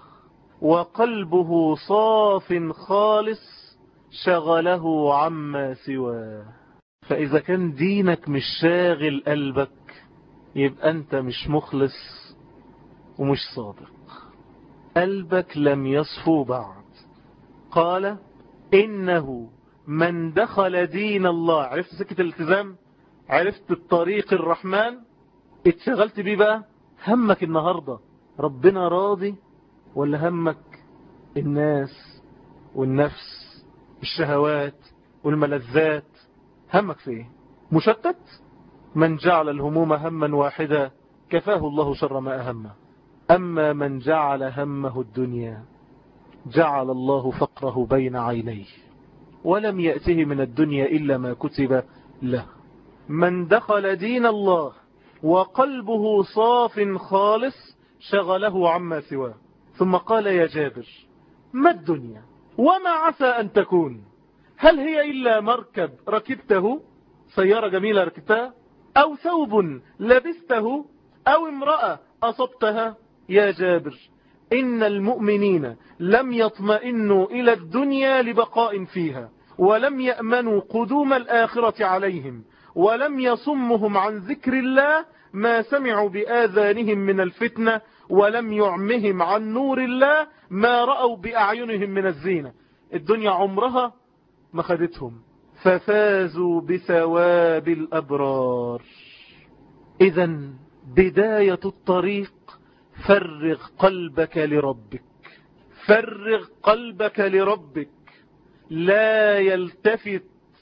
وقلبه صاف خالص شغله عما سواه. فإذا كان دينك مش شاغل قلبك يبقى أنت مش مخلص ومش صادق، قلبك لم يصفو بعد. قال: إنه من دخل دين الله. عرفت سكة الالتزام، عرفت الطريق الرحمن، اتشغلت بيه. بقى همك النهاردة ربنا راضي ولا همك الناس والنفس الشهوات والملذات؟ همك في ايه؟ مشتت؟ من جعل الهموم هما واحدا كفاه الله شر ما أهمه. أما من جعل همه الدنيا جعل الله فقره بين عينيه ولم يأته من الدنيا إلا ما كتب له. من دخل دين الله وقلبه صاف خالص شغله عما سواه. ثم قال يا جابر ما الدنيا وما عسى أن تكون؟ هل هي إلا مركب ركبته، سيارة جميلة ركبتها، أو ثوب لبسته، أو امرأة أصبتها؟ يا جابر إن المؤمنين لم يطمئنوا إلى الدنيا لبقاء فيها، ولم يأمنوا قدوم الآخرة عليهم، ولم يصمهم عن ذكر الله ما سمعوا بآذانهم من الفتنة، ولم يعمهم عن نور الله ما رأوا بأعينهم من الزينة. الدنيا عمرها ما خدتهم، ففازوا بثواب الأبرار. إذن بداية الطريق فرغ قلبك لربك، فرغ قلبك لربك، لا يلتفت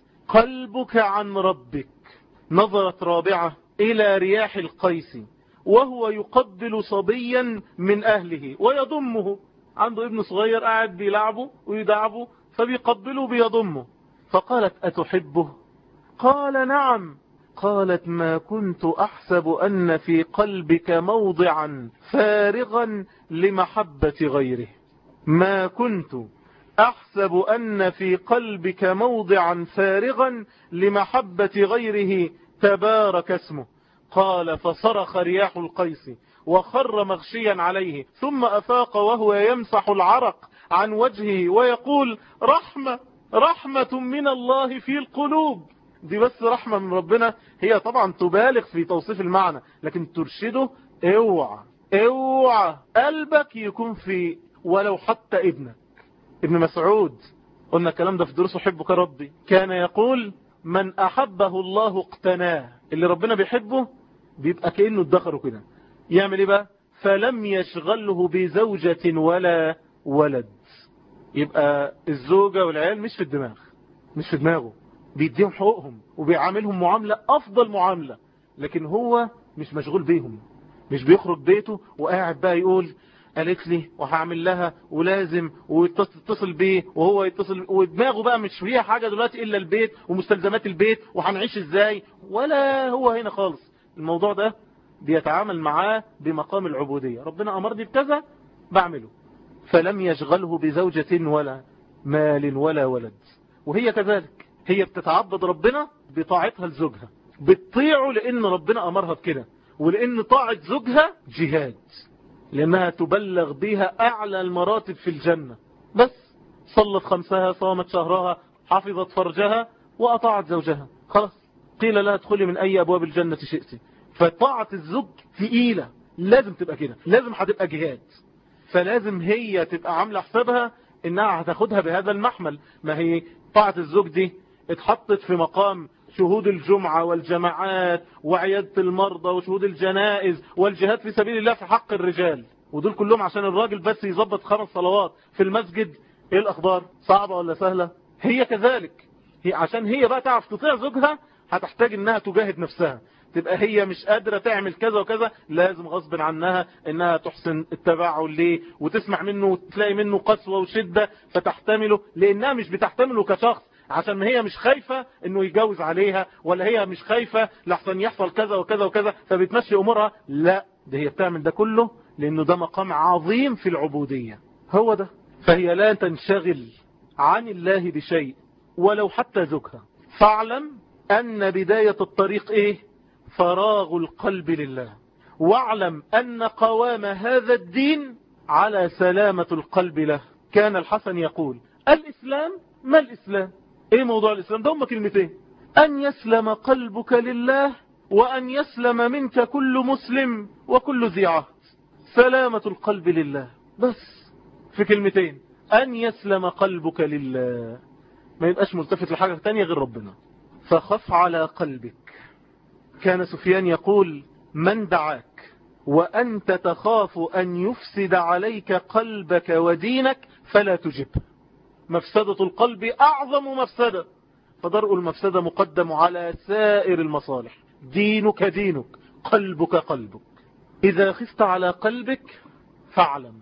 قلبك عن ربك. نظرت رابعة إلى رياح القيس وهو يقبل صبيا من أهله ويضمه، عنده ابن صغير قاعد بيلعبه ويدعبه فبيقبله بيضمه، فقالت أتحبه؟ قال نعم. قالت ما كنت أحسب أن في قلبك موضعا فارغا لمحبة غيره، ما كنت أحسب أن في قلبك موضعا فارغا لمحبة غيره تبارك اسمه. قال فصرخ رياح القيس وخر مغشيا عليه، ثم أفاق وهو يمسح العرق عن وجهه ويقول رحمة رحمة من الله في القلوب. دي بس رحمة من ربنا، هي طبعا تبالغ في توصيف المعنى لكن ترشده اوعى اوعى قلبك يكون في ولو حتى ابنك. ابن مسعود قلنا الكلام ده في دروس حبك ربي، كان يقول من أحبه الله اقتناه، اللي ربنا بيحبه بيبقى كأنه ادخره كده. يعمل ايه بقى؟ فلم يشغله بزوجة ولا ولد. يبقى الزوجة والعيال مش في الدماغ، مش في دماغه، بيديهم حقوقهم وبيعاملهم معاملة أفضل معاملة، لكن هو مش مشغول بيهم، مش بيخرج بيته وقاعد بقى يقول قالت لي وهعمل لها ولازم وتتصل بيه وهو يتصل، ودماغه بقى مش فيها حاجة دلوقتي إلا البيت ومستلزمات البيت وهنعيش إزاي، ولا هو هنا خالص. الموضوع ده بيتعامل معاه بمقام العبودية، ربنا أمرني بكذا بعمله. فلم يشغله بزوجة ولا مال ولا ولد. وهي كذلك، هي بتتعبد ربنا بطاعتها لزوجها، بتطيعه لأن ربنا أمرها بكده، ولأن طاعة زوجها جهاد، لأنها تبلغ بها أعلى المراتب في الجنة. بس صلت خمسها، صامت شهرها، حفظت فرجها، وأطاعت زوجها، خلاص قيل لها ادخلي من أي أبواب الجنة شئتي. فطاعة الزوج ثقيلة، لازم تبقى كده، لازم هتبقى جهاد. فلازم هي تبقى عاملة حسابها إنها هتاخدها بهذا المحمل. ما هي طاعة الزوج دي اتحطت في مقام شهود الجمعة والجماعات وعيادة المرضى وشهود الجنائز والجهاد في سبيل الله في حق الرجال، ودول كلهم عشان الراجل بس يظبط خمس صلوات في المسجد. ايه الأخبار؟ صعبة ولا سهلة؟ هي كذلك، هي عشان هي بقى تعرف تطيع زوجها هتحتاج انها تجاهد نفسها، تبقى هي مش قادرة تعمل كذا وكذا، لازم غصب عنها انها تحسن التباعل ليه وتسمع منه وتلاقي منه قسوة وشدة فتحتمله، لانها مش بتحتمله كشخص عشان هي مش خايفة انه يتجوز عليها، ولا هي مش خايفة لحسن يحصل كذا وكذا وكذا فبتمشي امورها، لا، ده هي بتعمل ده كله لانه ده مقام عظيم في العبودية، هو ده. فهي لا تنشغل عن الله بشيء ولو حتى زوجها. فاعلم ان بداية الطريق ايه؟ فراغ القلب لله. واعلم ان قوام هذا الدين على سلامة القلب له. كان الحسن يقول الاسلام، ما الاسلام؟ ايه موضوع الاسلام ده؟ هم كلمتين: ان يسلم قلبك لله، وان يسلم منك كل مسلم وكل ذي عهد. سلامة القلب لله بس في كلمتين: ان يسلم قلبك لله، ما يبقاش ملتفت لحاجة تانية غير ربنا. فخف على قلبك. كان سفيان يقول من دعاك وأنت تخاف أن يفسد عليك قلبك ودينك فلا تجبه. مفسدة القلب أعظم مفسدة، فدرء المفسدة مقدم على سائر المصالح. دينك دينك، قلبك قلبك. إذا خفت على قلبك فاعلم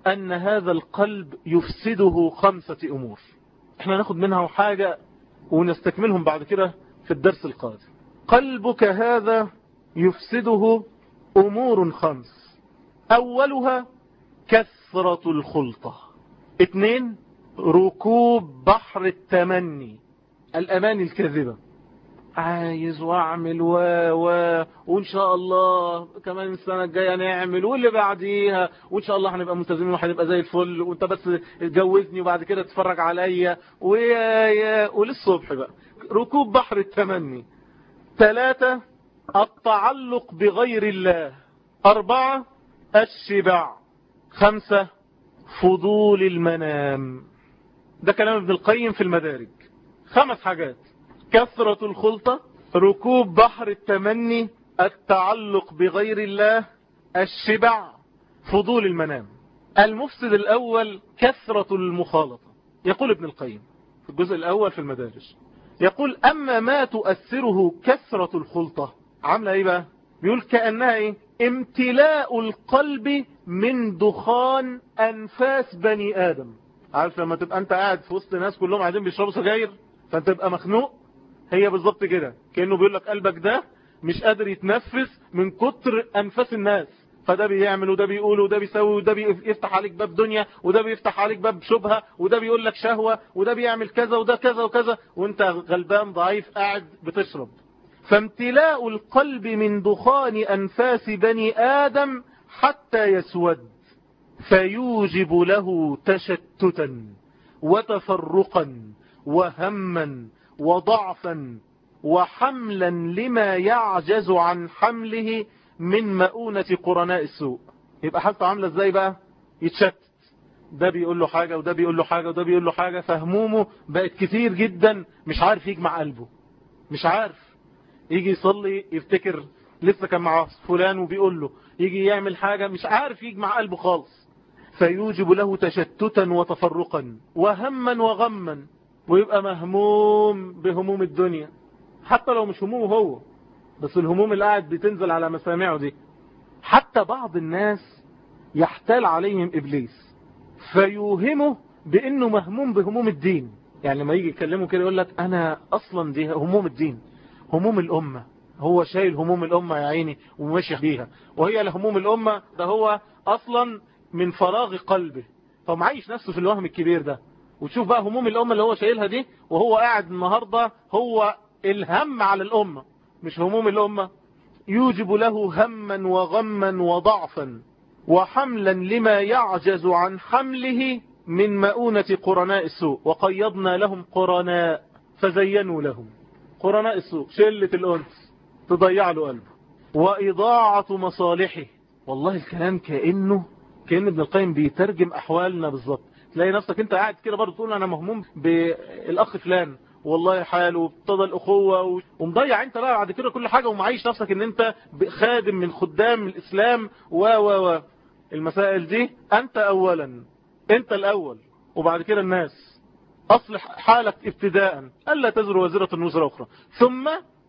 أن هذا القلب يفسده خمسة أمور. احنا ناخد منها حاجة ونستكملهم بعد كده في الدرس القادم. قلبك هذا يفسده أمور خمس. أولها كثرة الخلطة. اثنين ركوب بحر التمني، الأماني الكاذبة، عايز واعمل و و وان شاء الله كمان السنه الجايه نعمل واللي بعديها وان شاء الله هنبقى ملتزمين وهنبقى زي الفل وانت بس اتجوزني وبعد كده تتفرج عليا ويا وللصبح بقى. ركوب بحر التمني. ثلاثة التعلق بغير الله. أربعة الشبع. خمسة فضول المنام. ده كلام ابن القيم في المدارج. خمس حاجات: كثرة الخلطة، ركوب بحر التمني، التعلق بغير الله، الشبع، فضول المنام. المفسد الأول كثرة المخالطة. يقول ابن القيم في الجزء الأول في المدارج، يقول أما ما تؤثره كثرة الخلطة، عاملة ايه بقى؟ بيقول كأنها ايه؟ امتلاء القلب من دخان أنفاس بني آدم. عارف لما تبقى انت قاعد في وسط ناس كلهم قاعدين بيشربوا سجاير فانت تبقى مخنوق؟ هي بالظبط كده، كأنه بيقول لك قلبك ده مش قادر يتنفس من كتر أنفاس الناس، فده بيعمل وده بيقول وده بيسوي وده بيفتح عليك باب دنيا وده بيفتح عليك باب شبهة وده بيقول لك شهوة وده بيعمل كذا وده كذا وكذا وانت غلبان ضعيف قاعد بتشرب. فامتلاء القلب من دخان أنفاس بني آدم حتى يسود، فيوجب له تشتتا وتفرقا وهما وضعفا وحملا لما يعجز عن حمله من مؤونة قرناء السوء. يبقى حالته عاملة ازاي بقى؟ يتشتت، ده بيقول له حاجة وده بيقول له حاجة وده بيقول له حاجة، فهمومه بقت كتير جدا، مش عارف يجمع قلبه، مش عارف يجي يصلي يفتكر لسه كان مع فلان وبيقول له، يجي يعمل حاجة مش عارف يجمع قلبه خالص. فيوجب له تشتتا وتفرقا وهما وغما، ويبقى مهموم بهموم الدنيا، حتى لو مش همومه هو، بس الهموم اللي قاعد بتنزل على مسامعه دي. حتى بعض الناس يحتال عليهم إبليس فيوهمه بأنه مهموم بهموم الدين. يعني لما يجي يكلمه كده يقول لك أنا أصلا دي هموم الدين، هموم الأمة، هو شايل هموم الأمة يا عيني وماشي بيها، وهي لهموم الأمة، ده هو أصلا من فراغ قلبه، فمعيش نفسه في الوهم الكبير ده. وتشوف بقى هموم الأمة اللي هو شايلها دي وهو قاعد النهاردة هو الهم على الأمة مش هموم الأمة. يوجب له هما وغما وضعفا وحملا لما يعجز عن حمله من مؤونة قرناء السوء. وقيضنا لهم قرناء فزينوا لهم. قرناء السوء شلة الأنس تضيع له قلبه. وإضاعة مصالحه. والله الكلام كأنه كأن ابن القيم بيترجم أحوالنا بالظبط. تلاقي نفسك انت قاعد كده برضه تقول أنا مهموم بالأخ فلان والله حاله وابتدى الأخوة ومضيع انت بقى بعد كده كل حاجة ومعيش نفسك ان انت خادم من خدام الإسلام و و و المسائل دي. انت أولا، انت الأول وبعد كده الناس. أصلح حالك ابتداء ألا تزر وزرة وزر أخرى، ثم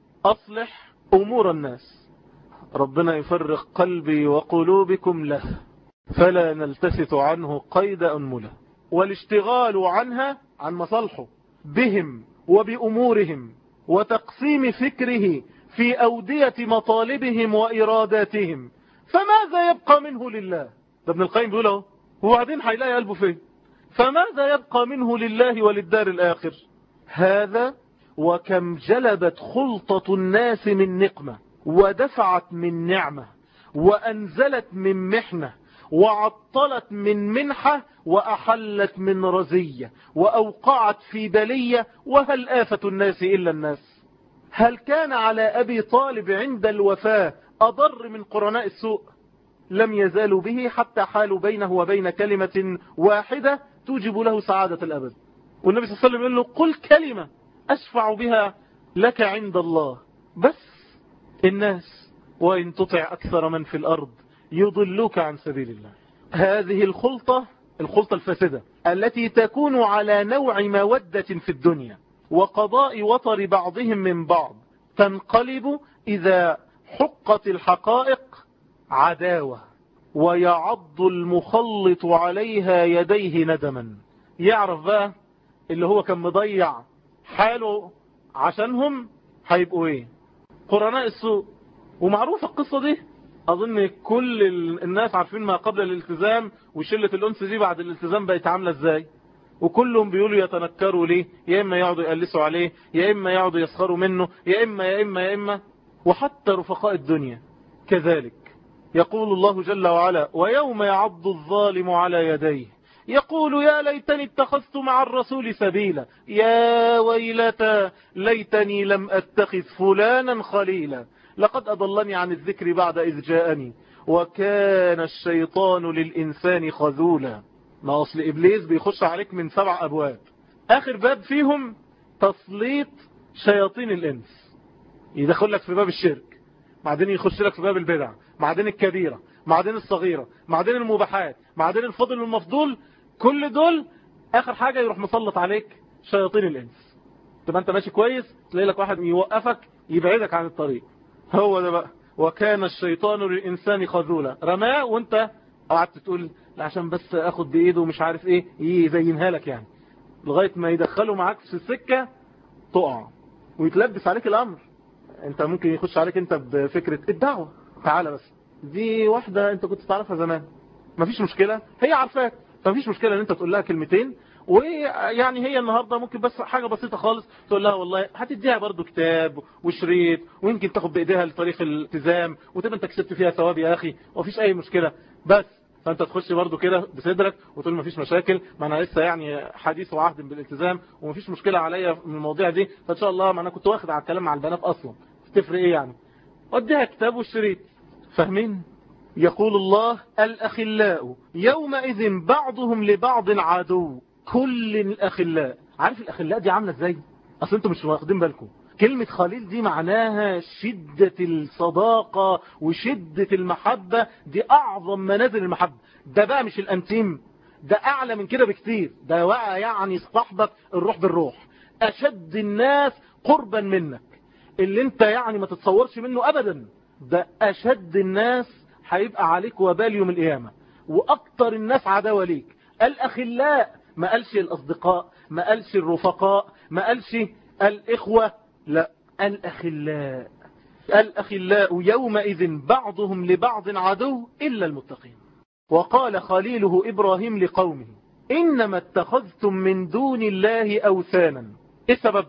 أصلح أمور الناس. ربنا يفرق قلبي وقلوبكم له فلا نلتفت عنه قيد أنمله. والاشتغال عنها عن مصالحه بهم وبأمورهم وتقسيم فكره في أودية مطالبهم وإراداتهم، فماذا يبقى منه لله؟ ده ابن القيم بيقوله وبعدين هيلاقي قلبه فين؟ فماذا يبقى منه لله وللدار الآخر؟ هذا وكم جلبت خلطة الناس من نقمة ودفعت من نعمة وأنزلت من محنة وعطلت من منحة وأحلت من رزية وأوقعت في بلية. وهل آفة الناس إلا الناس؟ هل كان على أبي طالب عند الوفاة أضر من قرناء السوء؟ لم يزالوا به حتى حالوا بينه وبين كلمة واحدة توجب له سعادة الأبد. والنبي صلى الله عليه وسلم يقول له قل كلمة أشفع بها لك عند الله. بس الناس وإن تطع أكثر من في الأرض يضلوك عن سبيل الله. هذه الخلطة، الخلطة الفاسدة التي تكون على نوع مودة في الدنيا وقضاء وطر بعضهم من بعض، تنقلب إذا حقت الحقائق عداوة ويعض المخلط عليها يديه ندما. يعرف بقى اللي هو كان مضيع حاله عشانهم هيبقوا ايه؟ قرناء السوء. ومعروفة القصة دي، اظن كل الناس عارفين ما قبل الالتزام وشلة الانس دي بعد الالتزام بقت عاملة ازاي، وكلهم بيقولوا يتنكروا ليه، يا اما يقعدوا يقلسوا عليه، يا اما يقعدوا يسخروا منه، يا اما يا اما يا اما وحتى رفقاء الدنيا كذلك. يقول الله جل وعلا: ويوم يعض الظالم على يديه يقول يا ليتني اتخذت مع الرسول سبيلا يا ويلتى ليتني لم اتخذ فلانا خليلا لقد أضلني عن الذكر بعد إذ جاءني وكان الشيطان للإنسان خذولا. ما أصل إبليس بيخش عليك من سبع أبواب، آخر باب فيهم تسليط شياطين الإنس، يدخل لك في باب الشرك، بعدين يخش لك في باب البدع، بعدين الكبيرة، بعدين الصغيرة، بعدين المباحات، بعدين الفضل والمفضول. كل دول آخر حاجة يروح مسلط عليك شياطين الإنس. تبقى أنت ماشي كويس تلاقي لك واحد يوقفك يبعدك عن الطريق. هو ده بقى وكان الشيطان للإنسان خذولا. رماه وانت قعدت تقول عشان بس اخد بايده ومش عارف ايه يزينها لك يعني، لغاية ما يدخله معاك في السكة تقع ويتلبس عليك الامر. انت ممكن يخش عليك انت بفكرة الدعوة، تعالى بس دي واحدة انت كنت تعرفها زمان، مفيش مشكلة، هي عارفاك، مفيش مشكلة ان انت تقول لها كلمتين. ويعني هي النهاردة ممكن بس حاجة بسيطة خالص تقول لها والله هتديها برضو كتاب وشريط ويمكن تاخد بإيديها لطريق الالتزام وتبقى انت كسبت فيها ثواب يا أخي ومفيش أي مشكلة. بس فانت تخش برضو كده بصدرك وتقول مفيش مشاكل، ما انا لسه يعني حديث وعهد بالالتزام ومفيش مشكلة عليا من المواضيع دي، فان شاء الله ما انا كنت واخد على الكلام مع البنات اصلا، تفرق ايه يعني؟ وديها كتاب والشريط. فاهمين؟ يقول الله: الأخلاء يومئذ بعضهم لبعض عدو كل الأخلاء. عارف الأخلاء دي عاملة ازاي؟ اصل انتم مش واخدين بالكم كلمة خليل دي معناها شدة الصداقة وشدة المحبة، دي أعظم منازل المحبة. ده بقى مش الأنتيم، ده أعلى من كده بكتير، ده بقى يعني صاحبك الروح بالروح، أشد الناس قربا منك اللي انت يعني ما تتصورش منه أبدا. ده أشد الناس هيبقى عليك وبال يوم القيامة وأكتر الناس عداوة ليك. الأخلاء، ما قالش الأصدقاء، ما قالش الرفقاء، ما قالش الإخوة، لا، الأخلاء. الأخلاء يومئذ بعضهم لبعض عدو إلا المتقين. وقال خليله إبراهيم لقومه: إنما اتخذتم من دون الله أوثانا. إيه السبب؟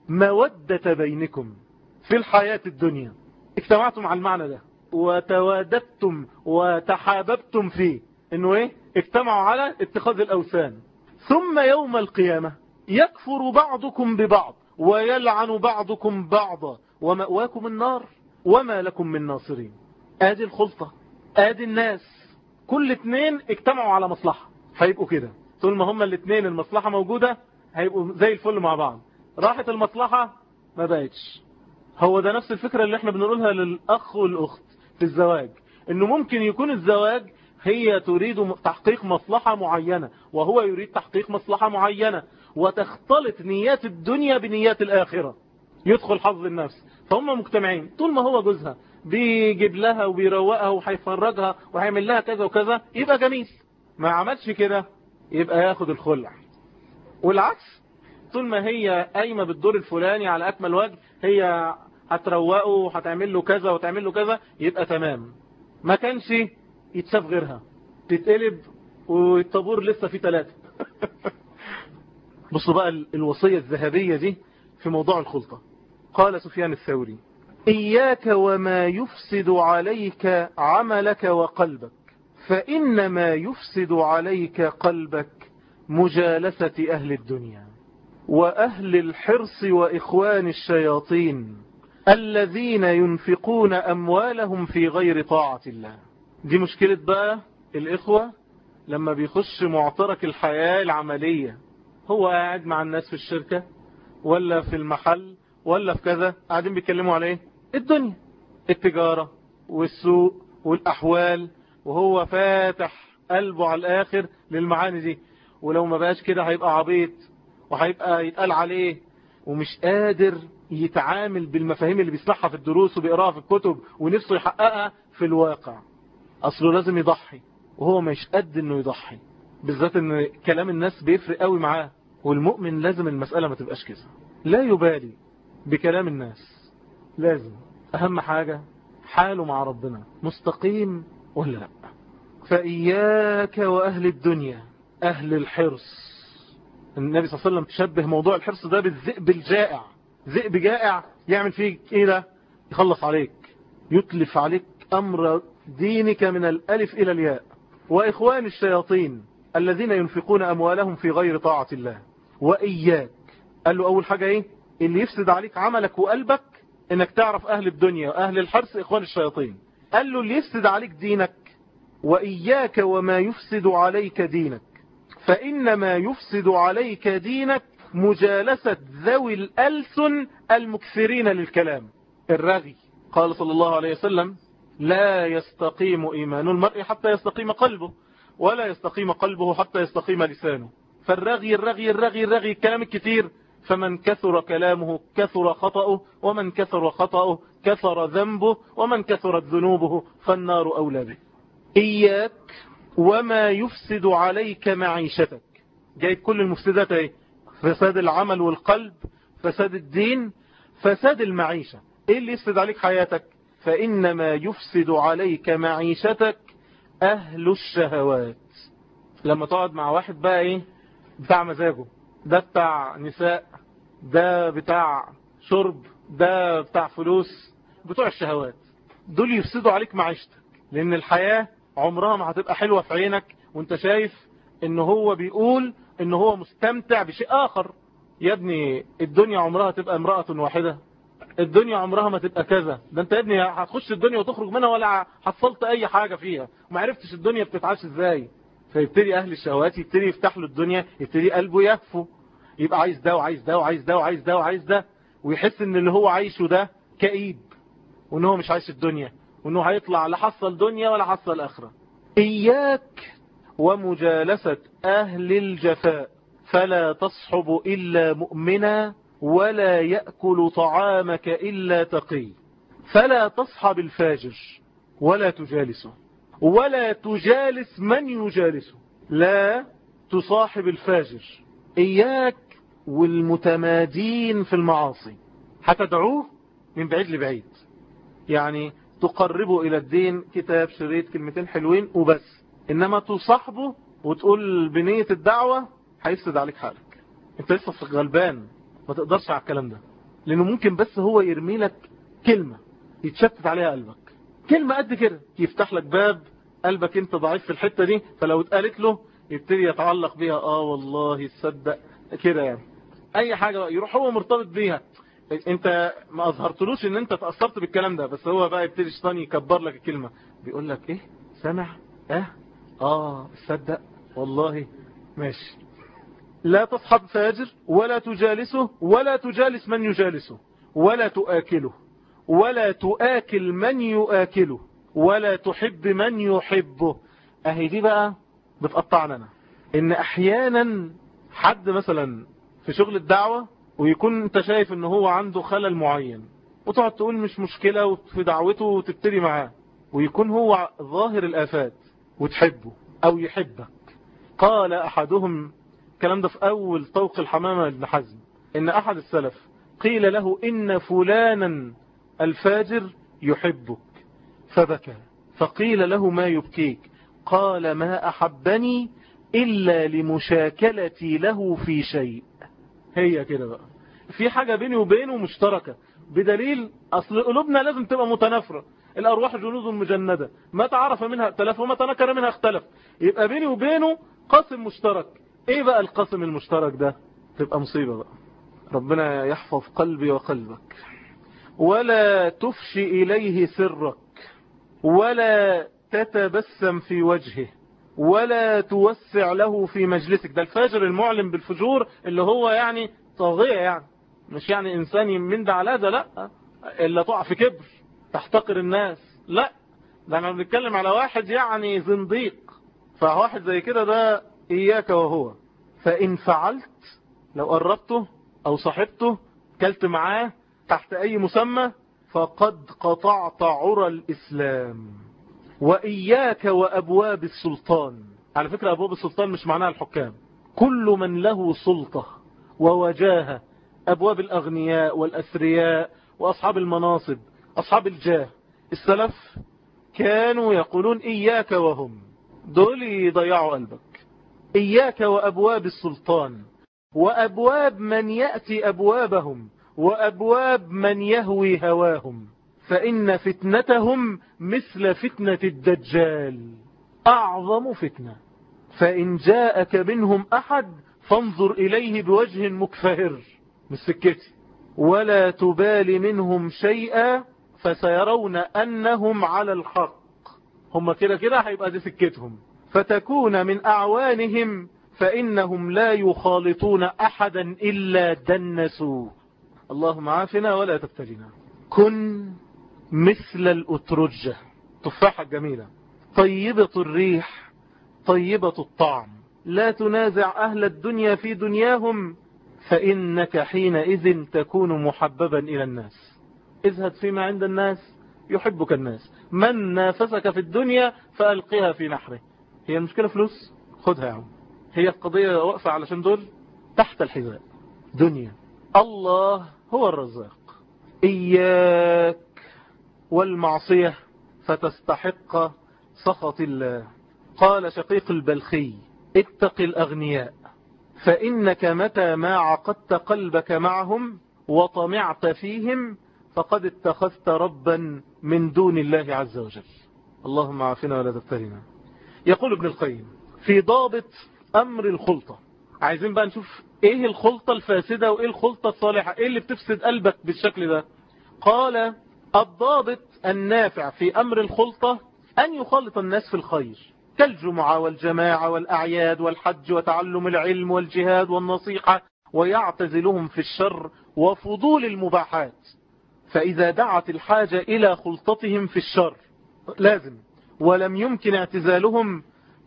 مودة بينكم في الحياة الدنيا. اجتمعتم على المعنى ده وتواددتم وتحاببتم فيه، إنه إيه؟ اجتمعوا على اتخاذ الأوثان. ثم يوم القيامة يكفر بعضكم ببعض ويلعن بعضكم بعضا ومأواكم النار وما لكم من ناصرين. ادي الخلطة، ادي الناس، كل اتنين اجتمعوا على مصلحة هيبقوا كده. طول ما هما الاتنين المصلحة موجودة هيبقوا زي الفل مع بعض. راحت المصلحة ما بقتش. هو ده نفس الفكرة اللي احنا بنقولها للأخ والأخت في الزواج، انه ممكن يكون الزواج هي تريد تحقيق مصلحة معينة وهو يريد تحقيق مصلحة معينة، وتختلط نيات الدنيا بنيات الآخرة، يدخل حظ النفس، فهم مجتمعين. طول ما هو جوزها بيجيب لها وبيروقها وهيفرجها وهيعمل لها كذا وكذا يبقى جميل، ما عملش كده يبقى ياخد الخلع. والعكس، طول ما هي قايمة بالدور الفلاني على أكمل وجه، هي هتروقه وهتعمل له كذا وتعمل له كذا يبقى تمام. ما كانش يتشاف غيرها، تتقلب والطابور لسه فيه ثلاثة. بصوا بقى الوصية الذهبية دي في موضوع الخلطة. قال سفيان الثوري: إياك وما يفسد عليك عملك وقلبك، فإنما يفسد عليك قلبك مجالسة أهل الدنيا وأهل الحرص وإخوان الشياطين الذين ينفقون أموالهم في غير طاعة الله. دي مشكلة بقى الإخوة لما بيخش معترك الحياة العملية، هو قاعد مع الناس في الشركة ولا في المحل ولا في كذا، قاعدين بيتكلموا على ايه؟ الدنيا، التجارة والسوق والأحوال، وهو فاتح قلبه على الآخر للمعاني دي. ولو ما بقاش كده هيبقى عبيط وهيبقى يتقال عليه، ومش قادر يتعامل بالمفاهيم اللي بيسمعها في الدروس وبيقراها في الكتب ونفسه يحققها في الواقع. أصله لازم يضحي وهو مش قد انه يضحي، بالذات ان كلام الناس بيفرق قوي معاه. والمؤمن لازم المسألة ما تبقاش كده، لا يبالي بكلام الناس، لازم اهم حاجة حاله مع ربنا مستقيم ولا لا. فإياك وأهل الدنيا أهل الحرص. النبي صلى الله عليه وسلم تشبه موضوع الحرص ده بالذئب الجائع. ذئب جائع يعمل فيك ايه ده؟ يخلص عليك، يتلف عليك أمر دينك من الألف إلى الياء. وإخوان الشياطين الذين ينفقون أموالهم في غير طاعة الله. وإياك، قال له أول حاجة إيه؟ اللي يفسد عليك عملك وقلبك إنك تعرف أهل الدنيا وأهل الحرص إخوان الشياطين. قال له اللي يفسد عليك دينك، وإياك وما يفسد عليك دينك، فإنما يفسد عليك دينك مجالسة ذوي الألسن المكثرين للكلام، الرغي. قال صلى الله عليه وسلم لا يستقيم إيمان المرء حتى يستقيم قلبه، ولا يستقيم قلبه حتى يستقيم لسانه. فالرغي الرغي الرغي الرغي الكلام الكثير، فمن كثر كلامه كثر خطأه، ومن كثر خطأه كثر ذنبه، ومن كثرت ذنوبه فالنار أولى به. إياك وما يفسد عليك معيشتك. جايب كل المفسدات اهي: فساد العمل والقلب، فساد الدين، فساد المعيشة. ايه اللي يفسد عليك حياتك؟ فإنما يفسد عليك معيشتك أهل الشهوات. لما تقعد مع واحد بقى ايه بتاع مزاجه، ده بتاع نساء، ده بتاع شرب، ده بتاع فلوس، بتوع الشهوات، دول يفسدوا عليك معيشتك. لأن الحياة عمرها ما هتبقى حلوة في عينك وانت شايف ان هو بيقول ان هو مستمتع بشيء آخر. يا ابني الدنيا عمرها تبقى امرأة واحدة؟ الدنيا عمرها ما تبقى كذا. ده انت يا ابني هتخش الدنيا وتخرج منها ولا حصلت اي حاجة فيها وما عرفتش الدنيا بتتعاش ازاي. فيبتدي اهل الشهوات يبتدي يفتح له الدنيا، يبتدي قلبه يهفو، يبقى عايز ده وعايز ده وعايز ده وعايز ده وعايز ده، ويحس ان اللي هو عايشه ده كئيب، وان هو مش عايش الدنيا، وانه هيطلع لا حصل دنيا ولا حصل اخرة. إياك ومجالسة أهل الجفاء، فلا تصحب إلا مؤمنا ولا يأكل طعامك إلا تقي. فلا تصحب الفاجر ولا تجالسه، ولا تجالس من يجالسه. لا تصاحب الفاجر. إياك والمتمادين في المعاصي، هتدعوه من بعيد لبعيد، يعني تقربه إلى الدين كتاب شريط كلمتين حلوين وبس. إنما تصاحبه وتقول بنية الدعوة، هيفسد عليك حالك. انت لسه في غلبان، ما تقدرش على الكلام ده، لأنه ممكن بس هو يرمي لك كلمة يتشتت عليها قلبك، كلمة قد كده يفتح لك باب قلبك انت ضعيف في الحتة دي، فلو اتقالت له يبتدي يتعلق بيها. اه والله تصدق كده، يعني اي حاجة يروح هو مرتبط بيها. انت ما اظهرتلوش ان انت تأثرت بالكلام ده، بس هو بقى يبتدي الشيطان يكبر لك الكلمة، بيقول لك ايه سمع اه اه تصدق والله ماشي. لا تصحب فاجر ولا تجالسه ولا تجالس من يجالسه ولا تؤكله ولا تؤكل من يؤكله ولا تحب من يحبه. اهي دي بقى بتقطعنا انا، ان احيانا حد مثلا في شغل الدعوة ويكون انت شايف ان هو عنده خلل معين، وتقعد تقول مش مشكلة في دعوته وتبتدي معاه، ويكون هو ظاهر الآفات وتحبه او يحبك. قال احدهم، الكلام ده في اول طوق الحمامة ابن حزم، ان احد السلف قيل له ان فلانا الفاجر يحبك فبكى، فقيل له ما يبكيك؟ قال ما احبني الا لمشاكلتي له في شيء. هي كده بقى، في حاجة بيني وبينه مشتركة، بدليل اصل قلوبنا لازم تبقى متنافرة، الارواح جنود مجندة، ما تعرف منها ائتلف وما تنكر منها اختلف. يبقى بيني وبينه قاسم مشترك. ايه بقى القاسم المشترك ده؟ تبقى مصيبة بقى. ربنا يحفظ قلبي وقلبك. ولا تفشي إليه سرك، ولا تتبسم في وجهه، ولا توسع له في مجلسك. ده الفاجر المعلم بالفجور، اللي هو يعني طاغية، يعني مش يعني إنسان من ده على ده، لا، إلا تقع في كبر تحتقر الناس، لا، ده أنا بنتكلم على واحد يعني زنديق. فواحد زي كده ده إياك وهو. فإن فعلت، لو قربته أو صاحبته كلت معاه تحت أي مسمى، فقد قطعت عرى الإسلام. وإياك وأبواب السلطان. على فكرة أبواب السلطان مش معناها الحكام، كل من له سلطة ووجاهة، أبواب الأغنياء والأثرياء وأصحاب المناصب، أصحاب الجاه. السلف كانوا يقولون إياك وهم، دول يضيعوا قلبك. إياك وأبواب السلطان، وأبواب من يأتي أبوابهم، وأبواب من يهوي هواهم، فإن فتنتهم مثل فتنة الدجال، أعظم فتنة. فإن جاءك منهم أحد فانظر إليه بوجه مكفهر من سكتي، ولا تبال منهم شيئا فسيرون أنهم على الحق. هم كده كده هيبقى دي سكتهم، فتكون من أعوانهم، فإنهم لا يخالطون أحدا إلا دنسوا. اللهم عافنا ولا تبتلنا. كن مثل الأترجة، تفاحة جميلة طيبة الريح طيبة الطعم، لا تنازع أهل الدنيا في دنياهم، فإنك حينئذ تكون محببا إلى الناس. اذهب فيما عند الناس يحبك الناس، من نافسك في الدنيا فألقها في نحره. هي المشكلة فلوس؟ خدها يا عم، هي القضية واقفة علشان دول تحت الحذاء دنيا. الله هو الرزاق. إياك والمعصية فتستحق سخط الله. قال شقيق البلخي اتق الأغنياء، فإنك متى ما عقدت قلبك معهم وطمعت فيهم فقد اتخذت ربا من دون الله عز وجل. اللهم عافنا ولا تبتلنا. يقول ابن القيم في ضابط أمر الخلطة، عايزين بقى نشوف ايه الخلطة الفاسدة وايه الخلطة الصالحة، ايه اللي بتفسد قلبك بالشكل ده. قال الضابط النافع في أمر الخلطة أن يخالط الناس في الخير، كالجمعة والجماعة والأعياد والحج وتعلم العلم والجهاد والنصيحة، ويعتزلهم في الشر وفضول المباحات. فإذا دعت الحاجة إلى خلطتهم في الشر لازم، ولم يمكن اعتزالهم،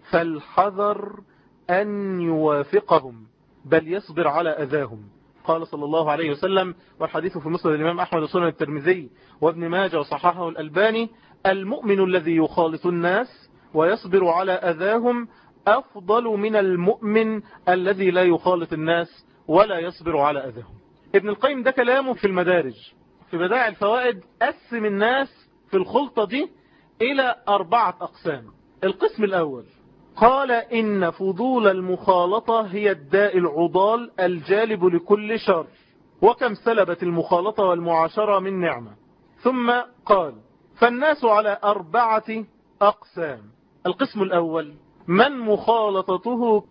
فالحذر أن يوافقهم بل يصبر على أذاهم. قال صلى الله عليه وسلم، والحديث في مسند الإمام أحمد وسنن الترمذي وابن ماجه وصححه الألباني: المؤمن الذي يخالط الناس ويصبر على أذاهم أفضل من المؤمن الذي لا يخالط الناس ولا يصبر على أذاهم. ابن القيم ده كلامه في المدارج في بدائع الفوائد، قسم الناس في الخلطة دي إلى أربعة أقسام. القسم الأول قال إن فضول المخالطة هي الداء العضال الجالب لكل شر، وكم سلبت المخالطة والمعاشرة من نعمة. ثم قال فالناس على أربعة أقسام. القسم الأول من مخالطته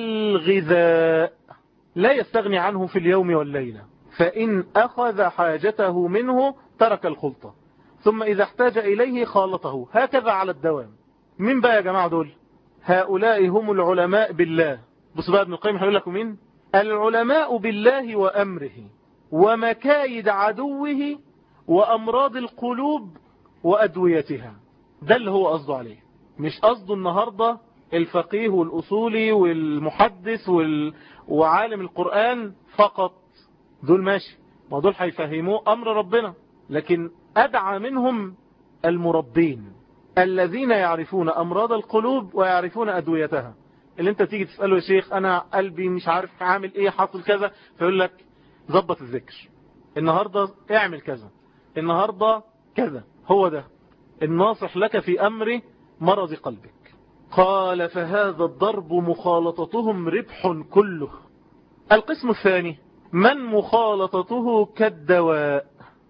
كالغذاء، لا يستغني عنه في اليوم والليلة، فإن أخذ حاجته منه ترك الخلطة، ثم إذا احتاج إليه خالطه، هكذا على الدوام. من بقى يا جماعة دول؟ هؤلاء هم العلماء بالله. بص بقى ابن القيم هيقول لكم مين العلماء بالله وأمره ومكايد عدوه وأمراض القلوب وأدويتها. ده اللي هو قصده عليه، مش قصده النهاردة الفقيه والأصولي والمحدث وال... وعالم القرآن فقط. دول ماشي، ما دول هيفهموه أمر ربنا، لكن أدعى منهم المربين الذين يعرفون أمراض القلوب ويعرفون أدويتها. اللي انت تيجي تسأله يا شيخ أنا قلبي مش عارف عامل ايه، حاصل كذا، فيقول لك ضبط الذكر، النهاردة اعمل كذا، النهاردة كذا. هو ده الناصح لك في أمر مرض قلبك. قال فهذا الضرب مخالطتهم ربح كله. القسم الثاني من مخالطته كالدواء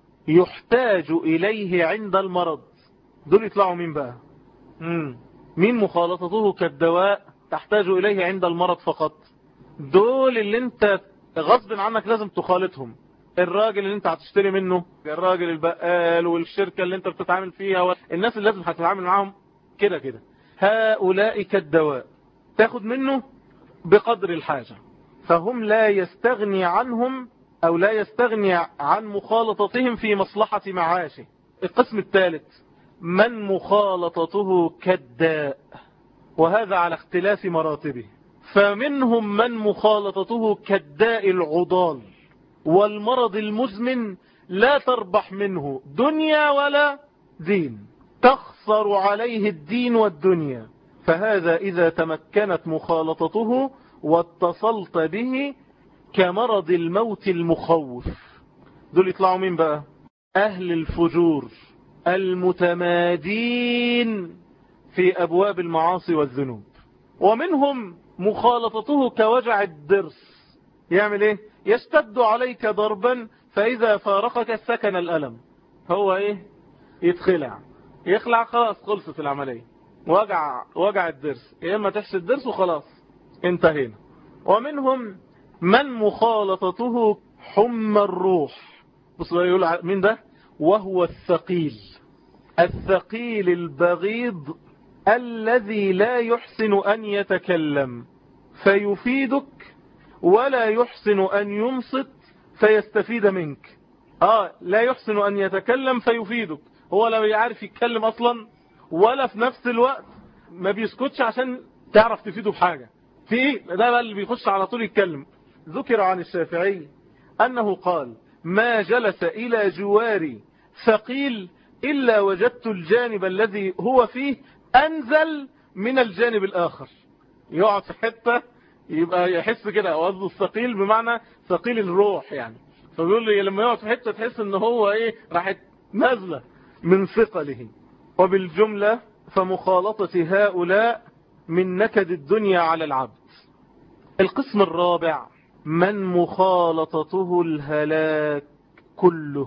يحتاج إليه عند المرض. دول يطلعوا مين بقى؟ مم. مين مخالطته كالدواء تحتاج إليه عند المرض فقط؟ دول اللي انت غصب عنك لازم تخالطهم. الراجل اللي انت هتشتري منه، الراجل البقال، والشركة اللي انت بتتعامل فيها، الناس اللي لازم هتتعامل معاهم كده كده. هؤلاء كالدواء تاخد منه بقدر الحاجة، فهم لا يستغني عنهم أو لا يستغني عن مخالطتهم في مصلحة معاشه. القسم الثالث من مخالطته كالداء، وهذا على اختلاف مراتبه. فمنهم من مخالطته كالداء العضال والمرض المزمن لا تربح منه دنيا ولا دين. تخسر عليه الدين والدنيا. فهذا إذا تمكنت مخالطته واتصلت به كمرض الموت المخوف. دول يطلعوا مين بقى؟ أهل الفجور المتمادين في أبواب المعاصي والذنوب. ومنهم مخالطته كوجع الضرس. يعمل ايه؟ يشتد عليك ضربا فإذا فارقك سكن الألم. هو ايه؟ يتخلع، يخلع، خلاص خلصت العملية. وجع وجع الضرس، يا اما تحشي الضرس وخلاص انتهينا. ومنهم من مخالطته حمى الروح. بص يقول مين ده؟ وهو الثقيل، الثقيل البغيض الذي لا يحسن أن يتكلم فيفيدك ولا يحسن أن ينصت فيستفيد منك. آه لا يحسن أن يتكلم فيفيدك، هو لا يعرف يتكلم أصلا ولا في نفس الوقت ما بيسكتش عشان تعرف تفيده بحاجة. في إيه؟ ده بقى اللي بيخش على طول يتكلم. ذكر عن الشافعي أنه قال: ما جلس إلى جواري ثقيل إلا وجدت الجانب الذي هو فيه أنزل من الجانب الآخر. يقعد في حتة يبقى يحس كده، وقصده الثقيل بمعنى ثقيل الروح يعني. فبيقول لي لما يقعد في حتة تحس ان هو ايه، راحت نازلة من ثقله. وبالجملة فمخالطة هؤلاء من نكد الدنيا على العبد. القسم الرابع من مخالطته الهلاك كله،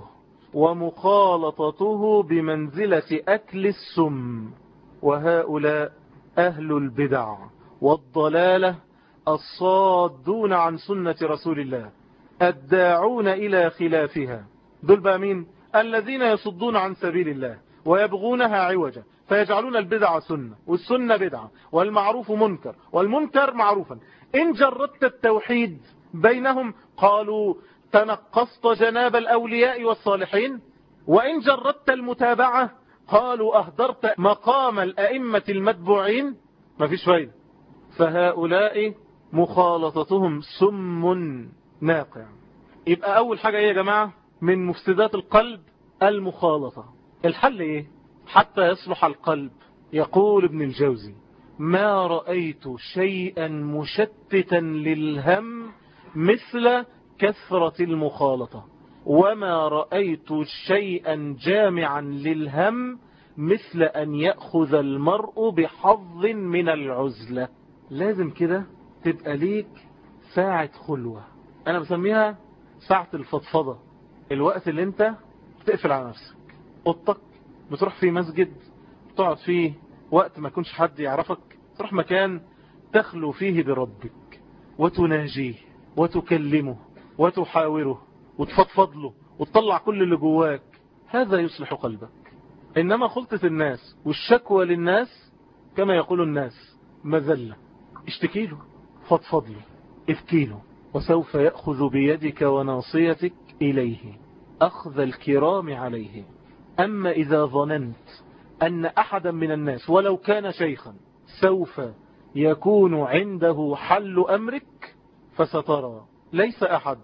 ومخالطته بمنزلة أكل السم. وهؤلاء أهل البدع والضلالة الصادون عن سنة رسول الله الداعون إلى خلافها. دول بقى مين؟ الذين يصدون عن سبيل الله ويبغونها عوجا فيجعلون البدع سنة والسنة بدعة والمعروف منكر والمنكر معروفا. إن جردت التوحيد بينهم قالوا تنقصت جناب الأولياء والصالحين، وإن جردت المتابعة قالوا أهدرت مقام الأئمة المتبوعين. ما فيش فايدة. فهؤلاء مخالطتهم سم ناقع. يبقى أول حاجة إيه يا جماعة من مفسدات القلب؟ المخالطة. الحل إيه حتى يصلح القلب؟ يقول ابن الجوزي: ما رأيت شيئا مشتتا للهم مثل كثرة المخالطة، وما رأيت شيئا جامعا للهم مثل أن يأخذ المرء بحظ من العزلة. لازم كده تبقى ليك ساعة خلوة، أنا بسميها ساعة الفضفضة. الوقت اللي انت تقفل على نفسك، اوضتك، بتروح في مسجد تقعد فيه وقت ما يكونش حد يعرفك، تروح مكان تخلو فيه بربك وتناجيه وتكلمه وتحاوره وتفضفض له وتطلع كل اللي جواك. هذا يصلح قلبك. إنما خلطة الناس والشكوى للناس كما يقول الناس مذلة. اشتكي له، فضفض له، ابكي له، وسوف يأخذ بيدك وناصيتك إليه أخذ الكرام عليه. أما إذا ظننت أن أحدا من الناس ولو كان شيخا سوف يكون عنده حل أمرك فسترى ليس أحد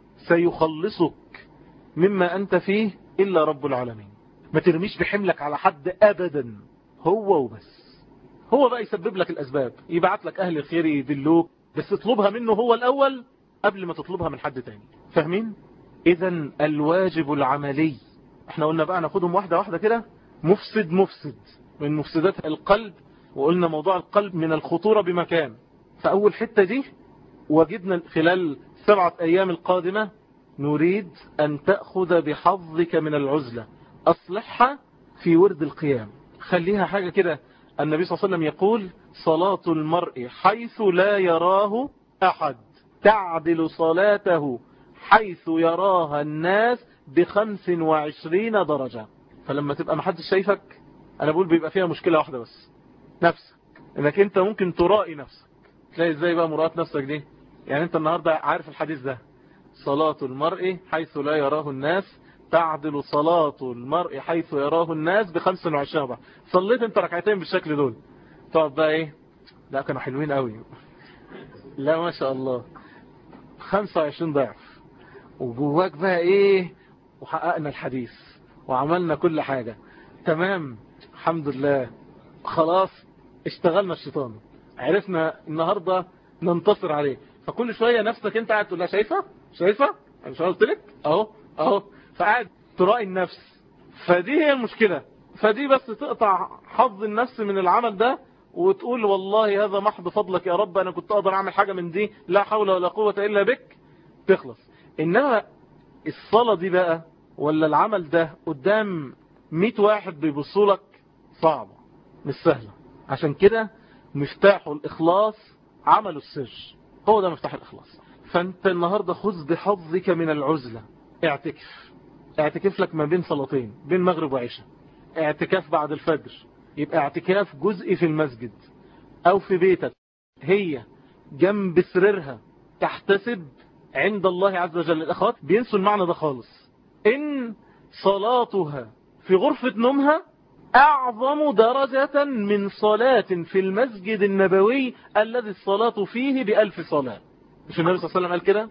سيخلصك مما أنت فيه إلا رب العالمين. ما ترميش بحملك على حد أبدا، هو وبس. هو بقى يسبب لك الأسباب، يبعت لك أهل الخير يدلوك، بس تطلبها منه هو الأول قبل ما تطلبها من حد تاني. فاهمين؟ إذن الواجب العملي، احنا قلنا بقى ناخدهم واحدة واحدة كده. مفسد مفسد من مفسدات القلب، وقلنا موضوع القلب من الخطورة بمكان. فأول حتة دي وجدنا خلال سبعة أيام القادمة نريد أن تأخذ بحظك من العزلة. أصلحها في ورد القيام، خليها حاجة كده. النبي صلى الله عليه وسلم يقول: صلاة المرء حيث لا يراه أحد تعدل صلاته حيث يراها الناس بخمس وعشرين درجة. فلما تبقى محدش شايفك، أنا بقول بيبقى فيها مشكلة واحدة بس، نفسك. إنك أنت ممكن ترائي نفسك. تلاقي إزاي بقى مراءة نفسك دي؟ يعني أنت النهاردة عارف الحديث ده: صلاة المرء حيث لا يراه الناس تعدل صلاة المرء حيث يراه الناس بخمس وعشرين ضعف. صليت انت ركعتين بالشكل دول، تقعد بقى ايه؟ لا كانوا حلوين قوي، لا ما شاء الله، خمسة وعشرين ضعف. وجواك بقى ايه؟ وحققنا الحديث وعملنا كل حاجة تمام. الحمد لله خلاص اشتغلنا الشيطان، عرفنا النهاردة ننتصر عليه. فكل شوية نفسك انت قاعد تقول لها شايفة شايفة انا مش قلت لك اهو اهو، فقاعد تراعي النفس. فدي هي المشكلة، فدي بس تقطع حظ النفس من العمل ده وتقول والله هذا محض فضلك يا رب، انا كنت اقدر اعمل حاجة من دي، لا حول ولا قوة الا بك، تخلص. انما الصلاة دي بقى ولا العمل ده قدام مئة واحد بيبصوا لك صعبة مش سهلة. عشان كده مفتاح الإخلاص عمل السر، هو ده مفتاح الإخلاص. فانت النهاردة خذ بحظك من العزلة، اعتكف اعتكف لك ما بين صلاتين، بين مغرب وعشاء، اعتكاف بعد الفجر، يبقى اعتكاف جزئي في المسجد او في بيتك، هي جنب سريرها تحتسب عند الله عز وجل. الأخوات بينسوا المعنى ده خالص، إن صلاتها في غرفة نومها أعظم درجة من صلاة في المسجد النبوي الذي الصلاة فيه بألف صلاة. مش النبي صلى الله عليه وسلم قال كده؟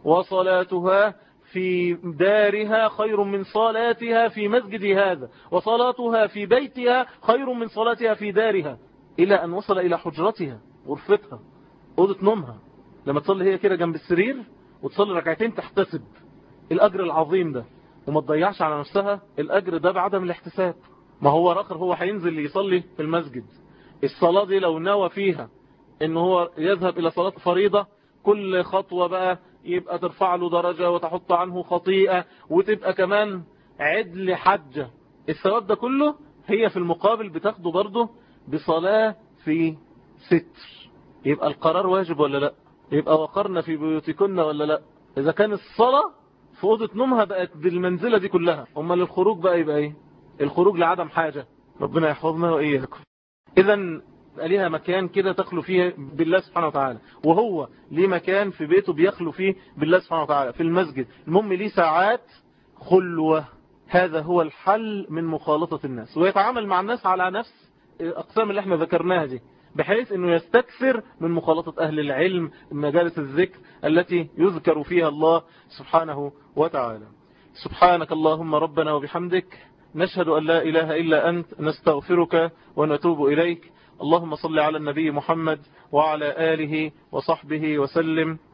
وصلاتها في دارها خير من صلاتها في مسجد هذا، وصلاتها في بيتها خير من صلاتها في دارها، إلى أن وصل إلى حجرتها، غرفتها، أوضة نومها. لما تصلي هي كده جنب السرير وتصلي ركعتين تحتسب الأجر العظيم ده، وما تضيعش على نفسها الأجر ده بعدم الاحتساب. ما هو آخر هو هينزل يصلي في المسجد، الصلاة دي لو نوى فيها إن هو يذهب إلى صلاة فريضة، كل خطوة بقى يبقى ترفع له درجة وتحط عنه خطيئة وتبقى كمان عدل حجة. الثواب ده كله هي في المقابل بتاخده برضه بصلاة في ستر. يبقى القرار واجب ولا لا؟ يبقى وقرنا في بيوتكن ولا لا؟ إذا كان الصلاة في أوضة نومها بقت بالمنزلة دي كلها، أمال الخروج بقى يبقى إيه؟ الخروج لعدم حاجة. ربنا يحفظنا وإياكم. إذن ليها مكان كده تخلو فيه بالله سبحانه وتعالى، وهو ليه مكان في بيته بيخلو فيه بالله سبحانه وتعالى في المسجد. المهم ليه ساعات خلوة، هذا هو الحل من مخالطة الناس، ويتعامل مع الناس على نفس الأقسام اللي احنا ذكرناها دي، بحيث انه يستكثر من مخالطة اهل العلم، مجالس الذكر التي يذكر فيها الله سبحانه وتعالى. سبحانك اللهم ربنا وبحمدك، نشهد أن لا إله إلا أنت، نستغفرك ونتوب إليك. اللهم صل على النبي محمد وعلى آله وصحبه وسلم.